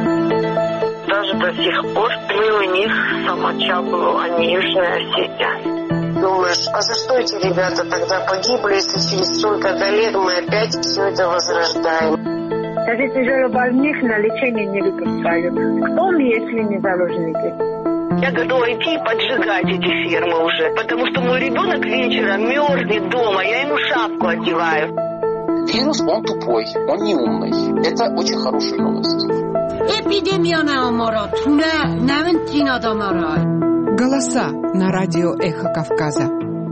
Даже до сих пор мы у них Самачаблу, а не Южная Осетия. Думаешь, а за что эти ребята тогда погибли, если через столько-то лет мы опять все это возрождаем? Даже тяжелобольных на лечение не выпускают. Кто мы, если не заложники? Я готова идти и поджигать эти фермы уже, потому что мой ребенок вечером мерзнет дома, я ему шапку одеваю. Вирус, он тупой, он не умный. Это очень хорошая новость. Голоса на радио «Эхо Кавказа».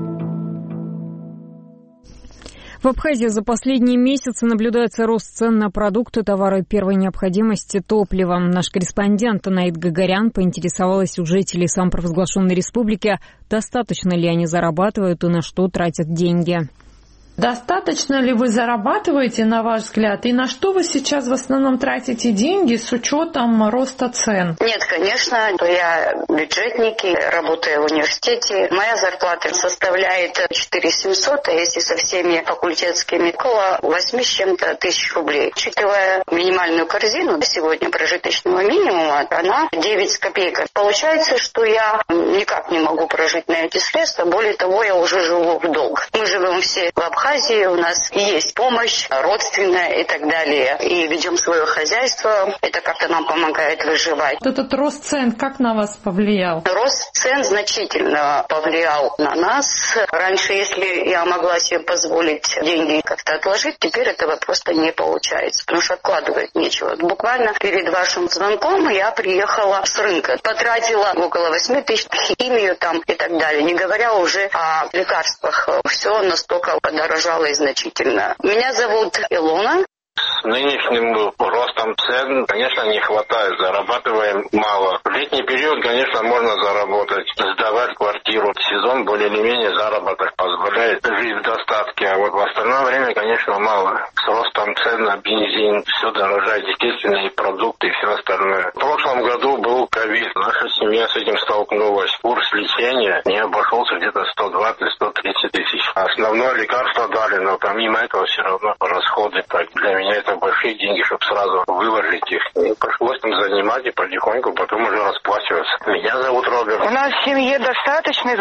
В Абхазии за последние месяцы наблюдается рост цен на продукты, товары первой необходимости, топливо. Наш корреспондент Наид Гагарян поинтересовалась у жителей самопровозглашенной республики, достаточно ли они зарабатывают и на что тратят деньги. Достаточно ли вы зарабатываете, на ваш взгляд, и на что вы сейчас в основном тратите деньги с учетом роста цен? Нет, конечно, я бюджетник, работаю в университете. Моя зарплата составляет четыре тысячи семьсот, а если со всеми факультетскими, около восемь с чем-то тысяч рублей. Учитывая минимальную корзину сегодня прожиточного минимума, она девять с копейками. Получается, что я никак не могу прожить на эти средства, более того, я уже живу в долг. Мы живем все в Абхазии. У нас есть помощь родственная и так далее. И ведем свое хозяйство. Это как-то нам помогает выживать. Этот рост цен как на вас повлиял? Рост цен значительно повлиял на нас. Раньше, если я могла себе позволить деньги как-то отложить, теперь этого просто не получается. Потому что откладывать нечего. Буквально перед вашим звонком я приехала с рынка. Потратила около восемь тысяч на химию там и так далее. Не говоря уже о лекарствах. Все настолько подорожало. И значительно. Меня зовут Илона. С нынешним ростом цен, конечно, не хватает. Зарабатываем мало. В летний период, конечно, можно заработать, сдавать квартиру. Сезон более или менее заработок позволяет жить в достатке. А вот в остальное время, конечно, мало. С ростом цен на бензин все дорожает, естественные продукты и все остальное. В прошлом году был ковид. Наша семья с этим столкнулась. Курс лечения не обошелся где-то сто двадцать - сто тридцать тысяч. Основное лекарство дали, но помимо этого все равно расходы так для меня это большие деньги, чтобы сразу выложить их. И пришлось им занимать и потихоньку потом уже расплачиваться. Меня зовут Роберт. У нас в семье достаточный заработок.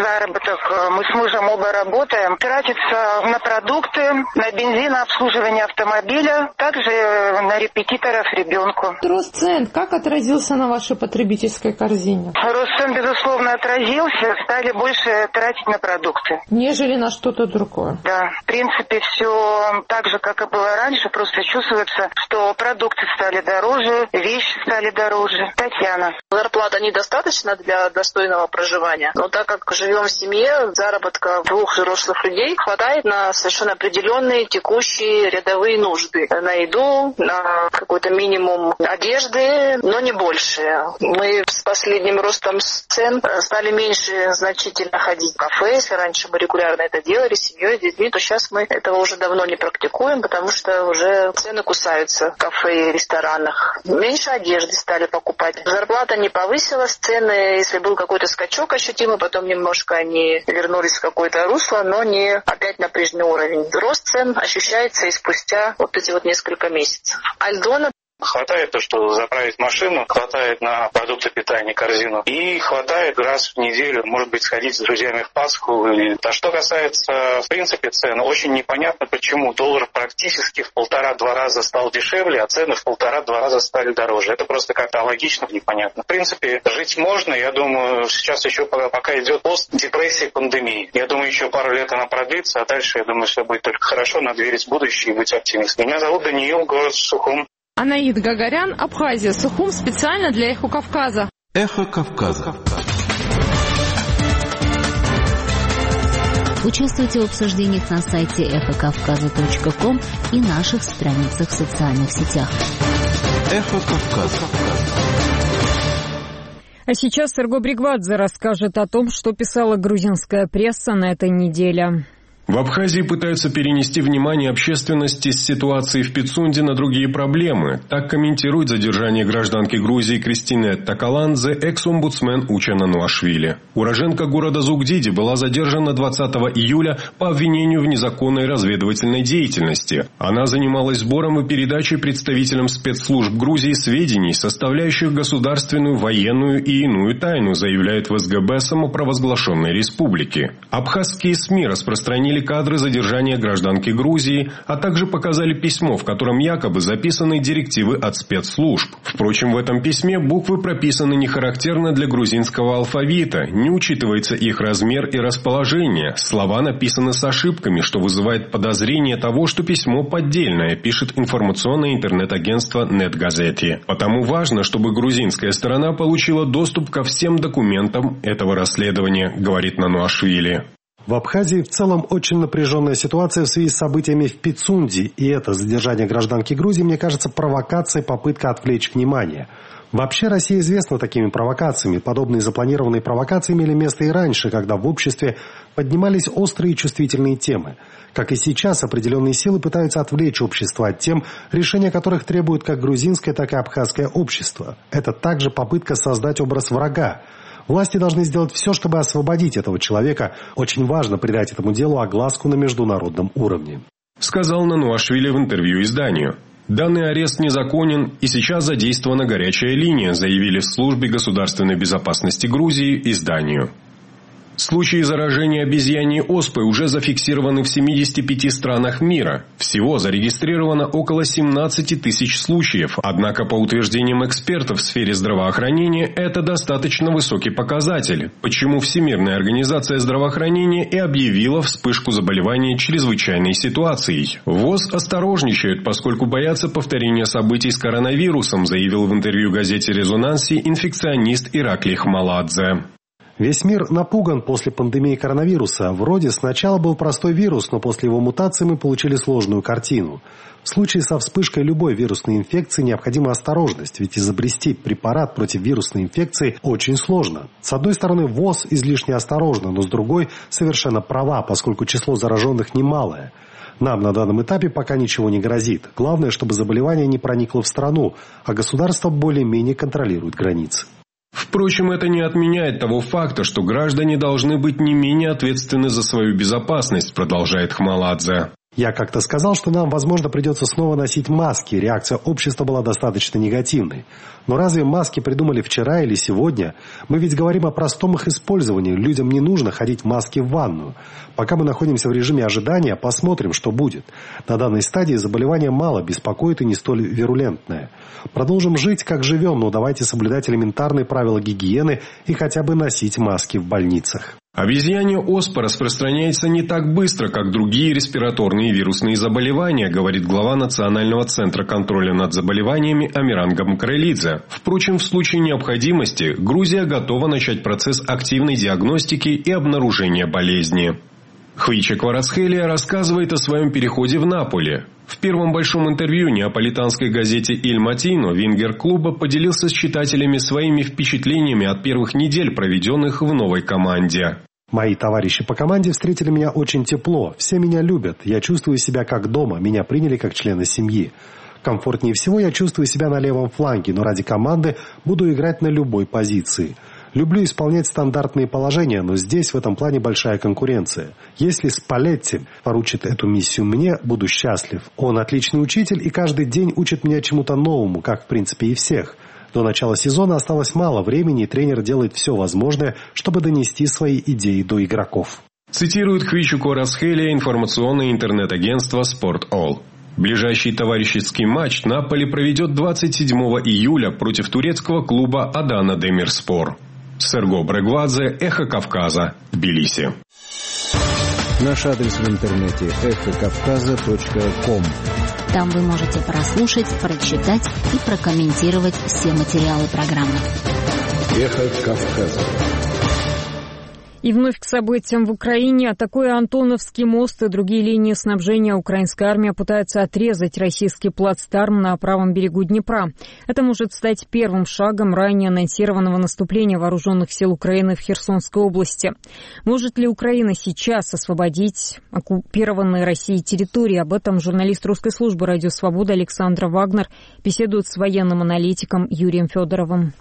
заработок, мы с мужем оба работаем, тратится на продукты, на бензин, на обслуживание автомобиля, также на репетиторов ребенку. Рост цен как отразился на вашей потребительской корзине? Рост цен, безусловно, отразился, стали больше тратить на продукты. Нежели на что-то другое? Да, в принципе, все так же, как и было раньше, просто чувствуется, что продукты стали дороже, вещи стали дороже. Татьяна. Зарплата недостаточна для достойного проживания, но так как живем в семье, заработка двух взрослых людей хватает на совершенно определенные текущие рядовые нужды. На еду, на какой-то минимум одежды, но не больше. Мы с последним ростом цен стали меньше значительно ходить в кафе. Если раньше мы регулярно это делали с семьей, с детьми, то сейчас мы этого уже давно не практикуем, потому что уже цены кусаются в кафе и ресторанах. Меньше одежды стали покупать. Зарплата не повысилась, цены, если был какой-то скачок ощутимый, потом немножко они вернулись в какое-то русло, но не опять на прежний уровень. Рост цен ощущается и спустя вот эти вот несколько месяцев. Альдона. Хватает то, что заправить машину, хватает на продукты питания, корзину. И хватает раз в неделю, может быть, сходить с друзьями в Пасху. А что касается, в принципе, цен, очень непонятно, почему доллар практически в полтора-два раза стал дешевле, а цены в полтора-два раза стали дороже. Это просто как-то логично непонятно. В принципе, жить можно. Я думаю, сейчас еще пока идет пост депрессии, пандемии. Я думаю, еще пару лет она продлится, а дальше, я думаю, все будет только хорошо. Надо верить в будущее и быть оптимистом. Меня зовут Даниил, город Сухум. Анаид Гагарян, Абхазия, Сухум, специально для Эхо Кавказа. Эхо Кавказа. Участвуйте в обсуждениях на сайте эхо кавказа точка ком и наших страницах в социальных сетях. Эхо Кавказа. А сейчас Серго Бригвадзе расскажет о том, что писала грузинская пресса на этой неделе. В Абхазии пытаются перенести внимание общественности с ситуации в Пицунде на другие проблемы. Так комментирует задержание гражданки Грузии Кристины Такаладзе экс-омбудсмен Учана Нуашвили. Уроженка города Зугдиди была задержана двадцатого июля по обвинению в незаконной разведывательной деятельности. Она занималась сбором и передачей представителям спецслужб Грузии сведений, составляющих государственную, военную и иную тайну, заявляет в эс гэ бэ самопровозглашенной республики. Абхазские СМИ распространили кадры задержания гражданки Грузии, а также показали письмо, в котором якобы записаны директивы от спецслужб. Впрочем, в этом письме буквы прописаны не характерно для грузинского алфавита, не учитывается их размер и расположение. Слова написаны с ошибками, что вызывает подозрение того, что письмо поддельное, пишет информационное интернет-агентство NetGazeti. Потому важно, чтобы грузинская сторона получила доступ ко всем документам этого расследования, говорит Нануашвили. В Абхазии в целом очень напряженная ситуация в связи с событиями в Пицунде, и это задержание гражданки Грузии, мне кажется, провокацией, попытка отвлечь внимание. Вообще Россия известна такими провокациями. Подобные запланированные провокации имели место и раньше, когда в обществе поднимались острые и чувствительные темы. Как и сейчас, определенные силы пытаются отвлечь общество от тем, решения которых требует как грузинское, так и абхазское общество. Это также попытка создать образ врага. Власти должны сделать все, чтобы освободить этого человека. Очень важно придать этому делу огласку на международном уровне. Сказал Нануашвили в интервью изданию. Данный арест незаконен и сейчас задействована горячая линия, заявили в службе государственной безопасности Грузии изданию. Случаи заражения обезьяньей оспой уже зафиксированы в семидесяти пяти странах мира. Всего зарегистрировано около семнадцати тысяч случаев. Однако, по утверждениям экспертов в сфере здравоохранения, это достаточно высокий показатель. Почему Всемирная организация здравоохранения и объявила вспышку заболевания чрезвычайной ситуацией. ВОЗ осторожничает, поскольку боятся повторения событий с коронавирусом, заявил в интервью газете «Резонанси» инфекционист Ираклий Хмаладзе. Весь мир напуган после пандемии коронавируса. Вроде сначала был простой вирус, но после его мутации мы получили сложную картину. В случае со вспышкой любой вирусной инфекции необходима осторожность, ведь изобрести препарат против вирусной инфекции очень сложно. С одной стороны, ВОЗ излишне осторожна, но с другой совершенно права, поскольку число зараженных немалое. Нам на данном этапе пока ничего не грозит. Главное, чтобы заболевание не проникло в страну, а государство более-менее контролирует границы. Впрочем, это не отменяет того факта, что граждане должны быть не менее ответственны за свою безопасность, продолжает Хмаладзе. Я как-то сказал, что нам, возможно, придется снова носить маски. Реакция общества была достаточно негативной. Но разве маски придумали вчера или сегодня? Мы ведь говорим о простом их использовании. Людям не нужно ходить в маске в ванную. Пока мы находимся в режиме ожидания, посмотрим, что будет. На данной стадии заболевание мало беспокоит и не столь вирулентное. Продолжим жить, как живем, но давайте соблюдать элементарные правила гигиены и хотя бы носить маски в больницах. Обезьянья оспа распространяется не так быстро, как другие респираторные вирусные заболевания, говорит глава Национального центра контроля над заболеваниями Амиран Гамкаралидзе. Впрочем, в случае необходимости Грузия готова начать процесс активной диагностики и обнаружения болезни. Хвича Кварацхелия рассказывает о своем переходе в Наполе. В первом большом интервью неаполитанской газете «Иль Матино» вингер клуба поделился с читателями своими впечатлениями от первых недель, проведенных в новой команде. Мои товарищи по команде встретили меня очень тепло. Все меня любят. Я чувствую себя как дома. Меня приняли как члена семьи. Комфортнее всего я чувствую себя на левом фланге, но ради команды буду играть на любой позиции. Люблю исполнять стандартные положения, но здесь в этом плане большая конкуренция. Если Спалетти поручит эту миссию мне, буду счастлив. Он отличный учитель и каждый день учит меня чему-то новому, как в принципе и всех. До начала сезона осталось мало времени, и тренер делает все возможное, чтобы донести свои идеи до игроков. Цитирует Хвичу Кварацхелия информационное интернет-агентство «Спорт.Ол». Ближайший товарищеский матч Наполи проведет двадцать седьмого июля против турецкого клуба «Адана Демирспор». Серго Брегвадзе, Эхо Кавказа, Тбилиси. Наш адрес в интернете эхо кавказа точка ком. Там вы можете прослушать, прочитать и прокомментировать все материалы программы. Эхо Кавказа. И вновь к событиям в Украине. Атакуя Антоновский мост и другие линии снабжения, украинская армия пытается отрезать российский плацдарм на правом берегу Днепра. Это может стать первым шагом ранее анонсированного наступления вооруженных сил Украины в Херсонской области. Может ли Украина сейчас освободить оккупированные Россией территории? Об этом журналист русской службы «Радио Свобода» Александра Вагнер беседует с военным аналитиком Юрием Федоровым.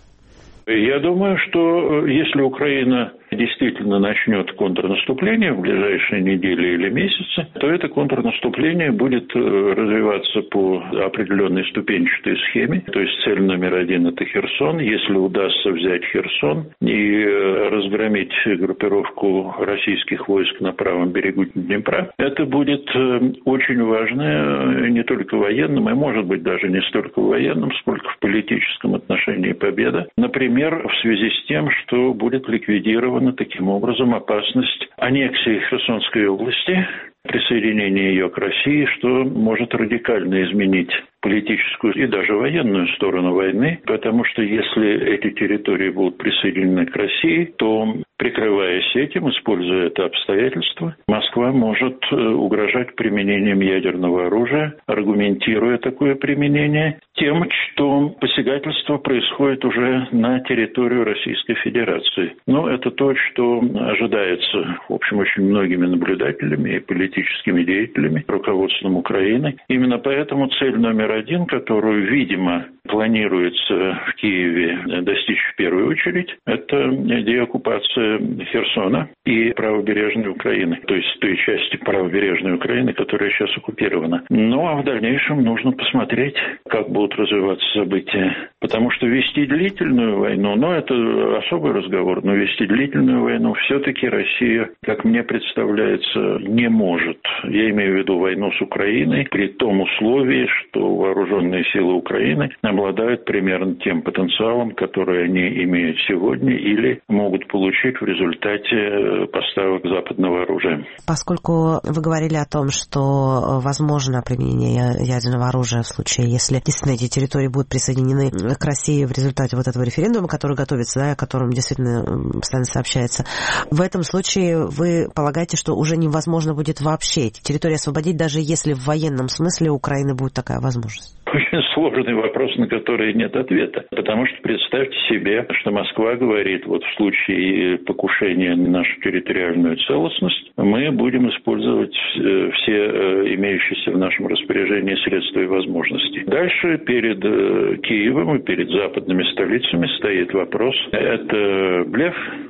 Я думаю, что если Украина действительно начнет контрнаступление в ближайшие недели или месяцы, то это контрнаступление будет развиваться по определенной ступенчатой схеме. То есть цель номер один – это Херсон. Если удастся взять Херсон и разгромить группировку российских войск на правом берегу Днепра, это будет очень важная не только в военном, а может быть даже не столько в военном, сколько в политическом отношении победа. Например, в связи с тем, что будет ликвидирована таким образом опасность аннексии Херсонской области, присоединения ее к России, что может радикально изменить политическую и даже военную сторону войны, потому что если эти территории будут присоединены к России, то, прикрываясь этим, используя это обстоятельство, Москва может угрожать применением ядерного оружия, аргументируя такое применение тем, что посягательство происходит уже на территорию Российской Федерации. Но это то, что ожидается, в общем, очень многими наблюдателями и политическими деятелями, руководством Украины. Именно поэтому цель номер один, которую, видимо, планируется в Киеве достичь в первую очередь, это деоккупация Херсона и правобережной Украины, то есть той части правобережной Украины, которая сейчас оккупирована. Ну а в дальнейшем нужно посмотреть, как будут развиваться события. Потому что вести длительную войну, ну это особый разговор, но вести длительную войну все-таки Россия, как мне представляется, не может. Я имею в виду войну с Украиной, при том условии, что вооруженные силы Украины обладают примерно тем потенциалом, который они имеют сегодня или могут получить в результате поставок западного оружия. Поскольку вы говорили о том, что возможно применение ядерного оружия в случае, если действительно эти территории будут присоединены к России в результате вот этого референдума, который готовится, да, о котором действительно постоянно сообщается, в этом случае вы полагаете, что уже невозможно будет вообще эти территории освободить, даже если в военном смысле у Украины будет такая возможность? Очень сложный вопрос, на который нет ответа. Потому что представьте себе, что Москва говорит, вот в случае покушения на нашу территориальную целостность, мы будем использовать все имеющиеся в нашем распоряжении средства и возможности. Дальше перед Киевом и перед западными столицами стоит вопрос, это блеф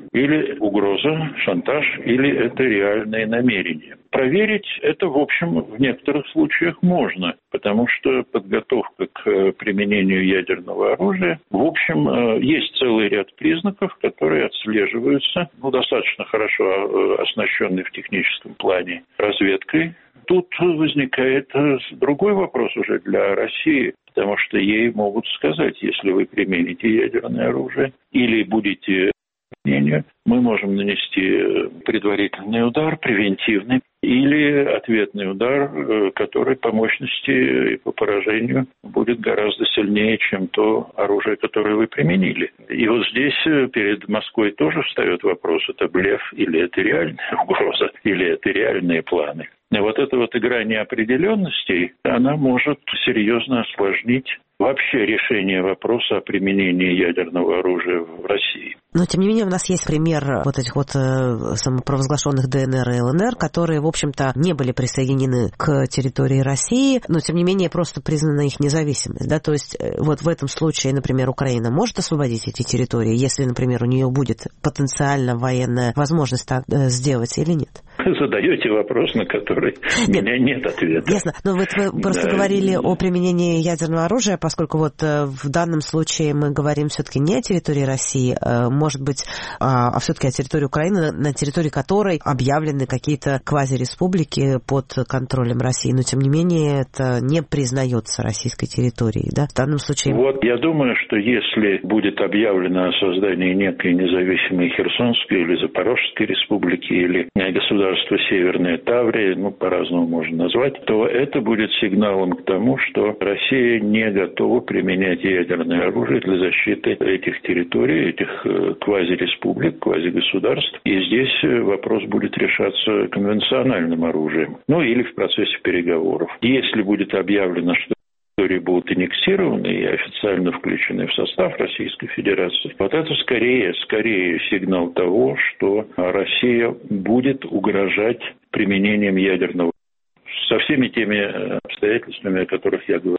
или угроза, шантаж, или это реальные намерения. Проверить это, в общем, в некоторых случаях можно, потому что подготовка к применению ядерного оружия, в общем, есть целый ряд признаков, которые отслеживаются, ну, достаточно хорошо оснащенной в техническом плане разведкой. Тут возникает другой вопрос уже для России, потому что ей могут сказать, если вы примените ядерное оружие или будете мнению, мы можем нанести предварительный удар, превентивный, или ответный удар, который по мощности и по поражению будет гораздо сильнее, чем то оружие, которое вы применили. И вот здесь перед Москвой тоже встает вопрос, это блеф или это реальная угроза, или это реальные планы. И вот эта вот игра неопределенностей, она может серьезно осложнить вообще решение вопроса о применении ядерного оружия в России. Но, тем не менее, у нас есть пример вот этих вот э, самопровозглашенных ДНР и ЛНР, которые, в общем-то, не были присоединены к территории России, но, тем не менее, просто признана их независимость. Да? То есть, э, вот в этом случае, например, Украина может освободить эти территории, если, например, у нее будет потенциально военная возможность так э, сделать или нет? Задаете вопрос, на который нет. у меня нет ответа. Ясно. Но вот вы просто да. говорили о применении ядерного оружия, поскольку вот в данном случае мы говорим все-таки не о территории России, может быть, а, а все-таки о территории Украины, на территории которой объявлены какие-то квазиреспублики под контролем России. Но, тем не менее, это не признается российской территорией. Да? В данном случае... Вот я думаю, что если будет объявлено о создании некой независимой Херсонской или Запорожской республики, или государства Северная Таврия, ну, по-разному можно назвать, то это будет сигналом к тому, что Россия не готова применять ядерное оружие для защиты этих территорий, этих квазиреспублик, квазигосударств. И здесь вопрос будет решаться конвенциональным оружием, ну, или в процессе переговоров. Если будет объявлено, что территории будут аннексированы и официально включены в состав Российской Федерации, вот это скорее, скорее сигнал того, что Россия будет угрожать применением ядерного со всеми теми обстоятельствами, о которых я говорил.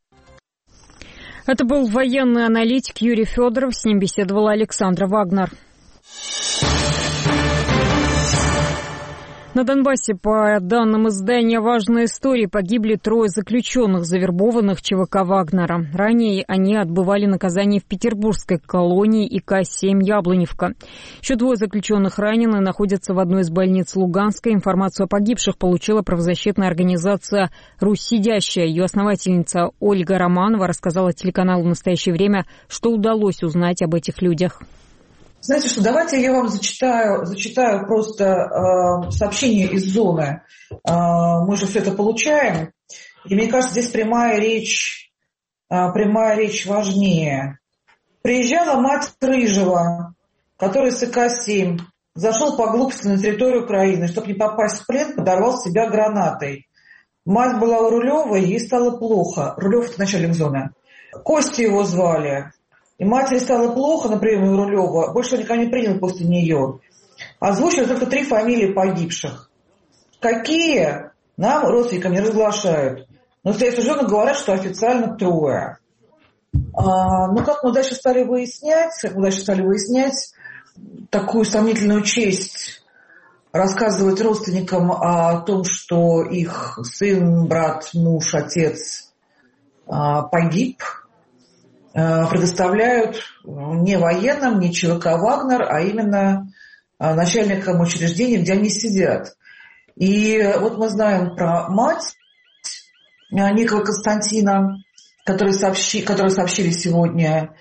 Это был военный аналитик Юрий Федоров, с ним беседовала Александра Вагнер. На Донбассе, по данным издания «Важная история», погибли трое заключенных, завербованных ЧВК «Вагнера». Ранее они отбывали наказание в петербургской колонии И К семь «Яблоневка». Еще двое заключенных ранены, находятся в одной из больниц Луганска. Информацию о погибших получила правозащитная организация «Русь сидящая». Ее основательница Ольга Романова рассказала телеканалу «В настоящее время», что удалось узнать об этих людях. Знаете что, давайте я вам зачитаю, зачитаю просто э, сообщение из зоны. Э, мы же все это получаем. И мне кажется, здесь прямая речь, э, прямая речь важнее. Приезжала мать Рыжего, который с И К семь зашел по глупости на территорию Украины, чтобы не попасть в плен, подорвал себя гранатой. Мать была у Рулева, и ей стало плохо. Рулев — это начальник зоны. Костя его звали. И матери стало плохо на приеме у Рулева, больше никого не принял после нее. Озвучили только три фамилии погибших. Какие? Нам, родственникам, не разглашают. Но стоят жены говорят, что официально трое. А, ну, как мы дальше стали выяснять, как мы дальше стали выяснять, такую сомнительную честь рассказывать родственникам о том, что их сын, брат, муж, отец а, погиб, предоставляют не военным, не ЧВК «Вагнер», а именно начальникам учреждений, где они сидят. И вот мы знаем про мать некого Константина, который сообщи, который сообщили сегодня,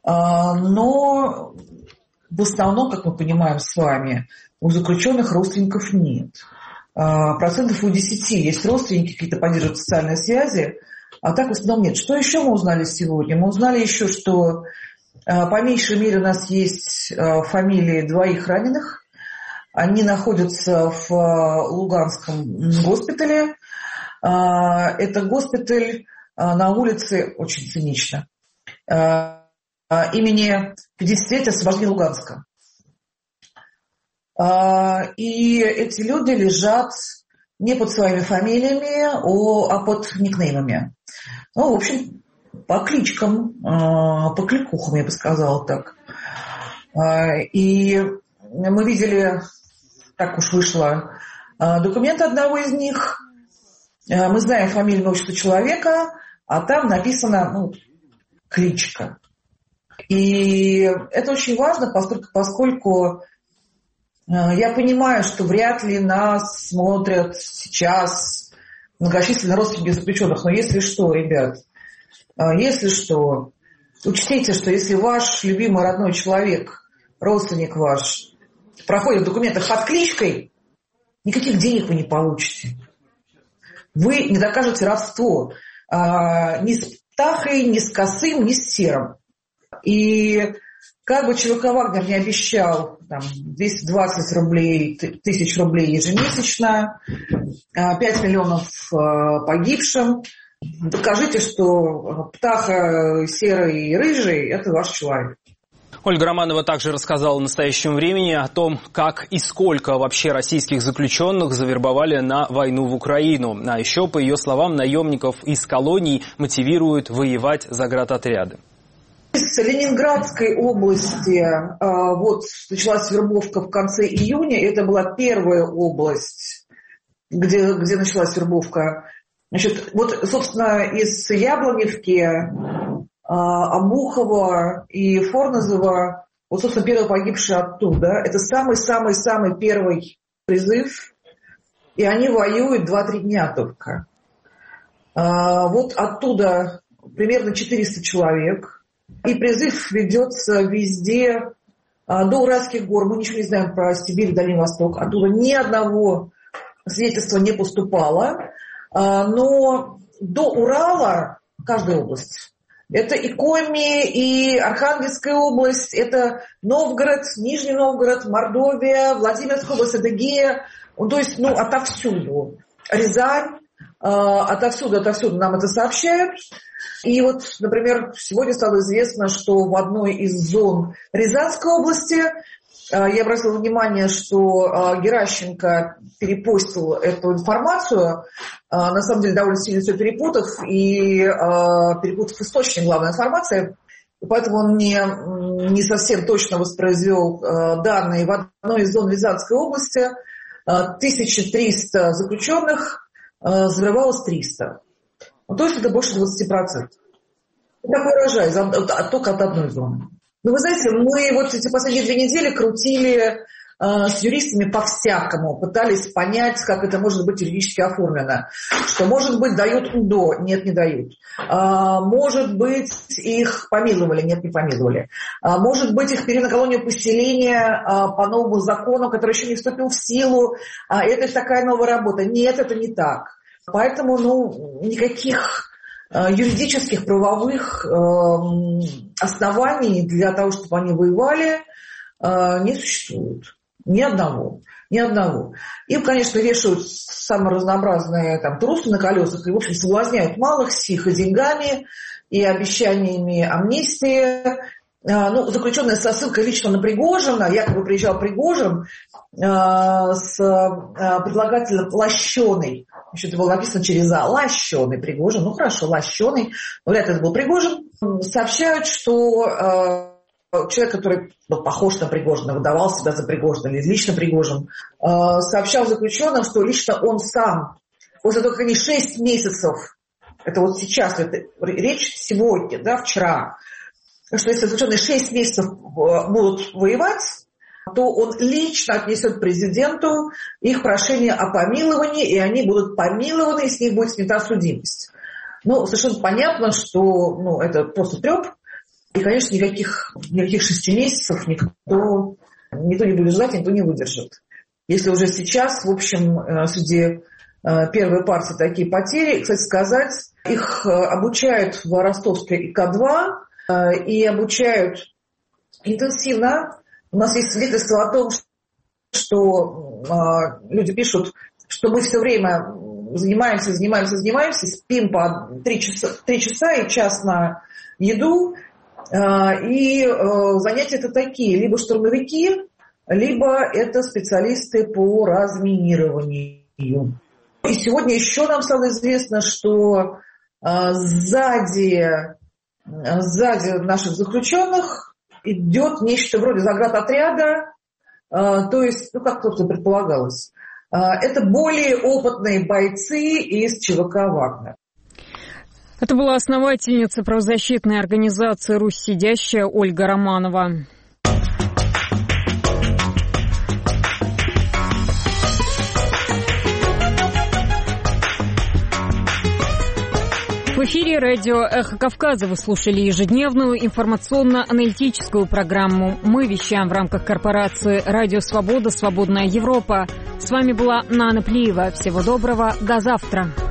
но в основном, как мы понимаем с вами, у заключенных родственников нет. Процентов у десяти есть родственники, какие-то поддерживают социальные связи, а так в основном нет. Что еще мы узнали сегодня? Мы узнали еще, что по меньшей мере у нас есть фамилии двоих раненых. Они находятся в Луганском госпитале. Это госпиталь на улице, очень цинично, имени пятидесятилетия освобождения Луганска. И эти люди лежат не под своими фамилиями, а под никнеймами. Ну, в общем, по кличкам, по кликухам, я бы сказала так. И мы видели, так уж вышло, документ одного из них. Мы знаем фамилию, имя, отчество человека, а там написано, ну, кличка. И это очень важно, поскольку, поскольку я понимаю, что вряд ли нас смотрят сейчас многочисленные родственники заключенных. Но если что, ребят, если что, учтите, что если ваш любимый родной человек, родственник ваш, проходит в документах под кличкой, никаких денег вы не получите. Вы не докажете родство а, ни с Птахой, ни с Косым, ни с Серым. И как бы ЧВК «Вагнер» не обещал там, двести двадцать рублей, тысяч рублей ежемесячно, пять миллионов погибшим, докажите, что Птаха, Серый и Рыжий – это ваш человек. Ольга Романова также рассказала в настоящем времени о том, как и сколько вообще российских заключенных завербовали на войну в Украину. А еще, по ее словам, наемников из колоний мотивируют воевать заградотряды. Из Ленинградской области вот началась вербовка в конце июня. Это была первая область, где, где началась вербовка. Значит, вот, собственно, из Яблоневки, Обухова и Форнозова, вот, собственно, первые погибшие оттуда. Это самый-самый-самый первый призыв. И они воюют два-три дня только. Вот оттуда примерно четыреста человек. И призыв ведется везде, до Уральских гор. Мы ничего не знаем про Сибирь, Дальний Восток. Оттуда ни одного свидетельства не поступало. Но до Урала каждая область. Это и Коми, и Архангельская область, это Новгород, Нижний Новгород, Мордовия, Владимирская область, Адыгея. То есть, ну, отовсюду. Рязань, отовсюду, отовсюду нам это сообщают. И вот, например, сегодня стало известно, что в одной из зон Рязанской области, я обратила внимание, что Геращенко перепостил эту информацию, на самом деле довольно сильно все перепутав, и перепутав источник главной информации, поэтому он не, не совсем точно воспроизвел данные. В одной из зон Рязанской области тысяча триста заключенных, взрывалось триста. Ну, то есть это больше двадцать процентов. Такой урожай, только от одной зоны. Ну, вы знаете, мы вот эти последние две недели крутили э, с юристами по-всякому, пытались понять, как это может быть юридически оформлено. Что, может быть, дают УДО, нет, не дают. А, может быть, их помиловали, нет, не помиловали. А, может быть, их перевели на колонию поселения а, по новому закону, который еще не вступил в силу. А, это такая новая работа. Нет, это не так. Поэтому, ну, никаких юридических, правовых э, оснований для того, чтобы они воевали, э, не существует. Ни одного. Ни одного. Им, конечно, вешают самые разнообразные там, трусы на колесах и, в общем, соблазняют малых с их и деньгами, и обещаниями амнистии. Э, ну, заключенная со ссылкой лично на Пригожина, якобы приезжал Пригожин э, с э, предлагателем Лощеной. Еще это было написано через А. Лощеный Пригожин. Ну хорошо, Лощеный. Вряд ли это был Пригожин. Сообщают, что э, человек, который был похож на Пригожина, выдавал себя за Пригожина или лично Пригожин, э, сообщал заключенным, что лично он сам, после того, как они шесть месяцев, это вот сейчас, это речь сегодня, да, вчера, что если заключенные шесть месяцев будут воевать, то он лично отнесет президенту их прошение о помиловании, и они будут помилованы, и с них будет снята судимость. Ну, совершенно понятно, что ну, это просто треп, и, конечно, никаких, никаких шести месяцев никто, никто не будет ждать, никто не выдержит. Если уже сейчас, в общем, среди первой партии такие потери, кстати сказать, их обучают в ростовской И К два, и обучают интенсивно. У нас есть свидетельство о том, что э, люди пишут, что мы все время занимаемся, занимаемся, занимаемся, спим по три часа, три часа и час на еду. Э, и э, занятия это такие, либо штурмовики, либо это специалисты по разминированию. И сегодня еще нам стало известно, что э, сзади, сзади наших заключенных идет нечто вроде заградотряда, то есть, ну, как собственно предполагалось, это более опытные бойцы из ЧВК «Вагнер». Это была основательница правозащитной организации «Русь сидящая» Ольга Романова. В эфире радио «Эхо Кавказа» вы слушали ежедневную информационно-аналитическую программу. Мы вещаем в рамках корпорации «Радио Свобода. Свободная Европа». С вами была Нана Плиева. Всего доброго. До завтра.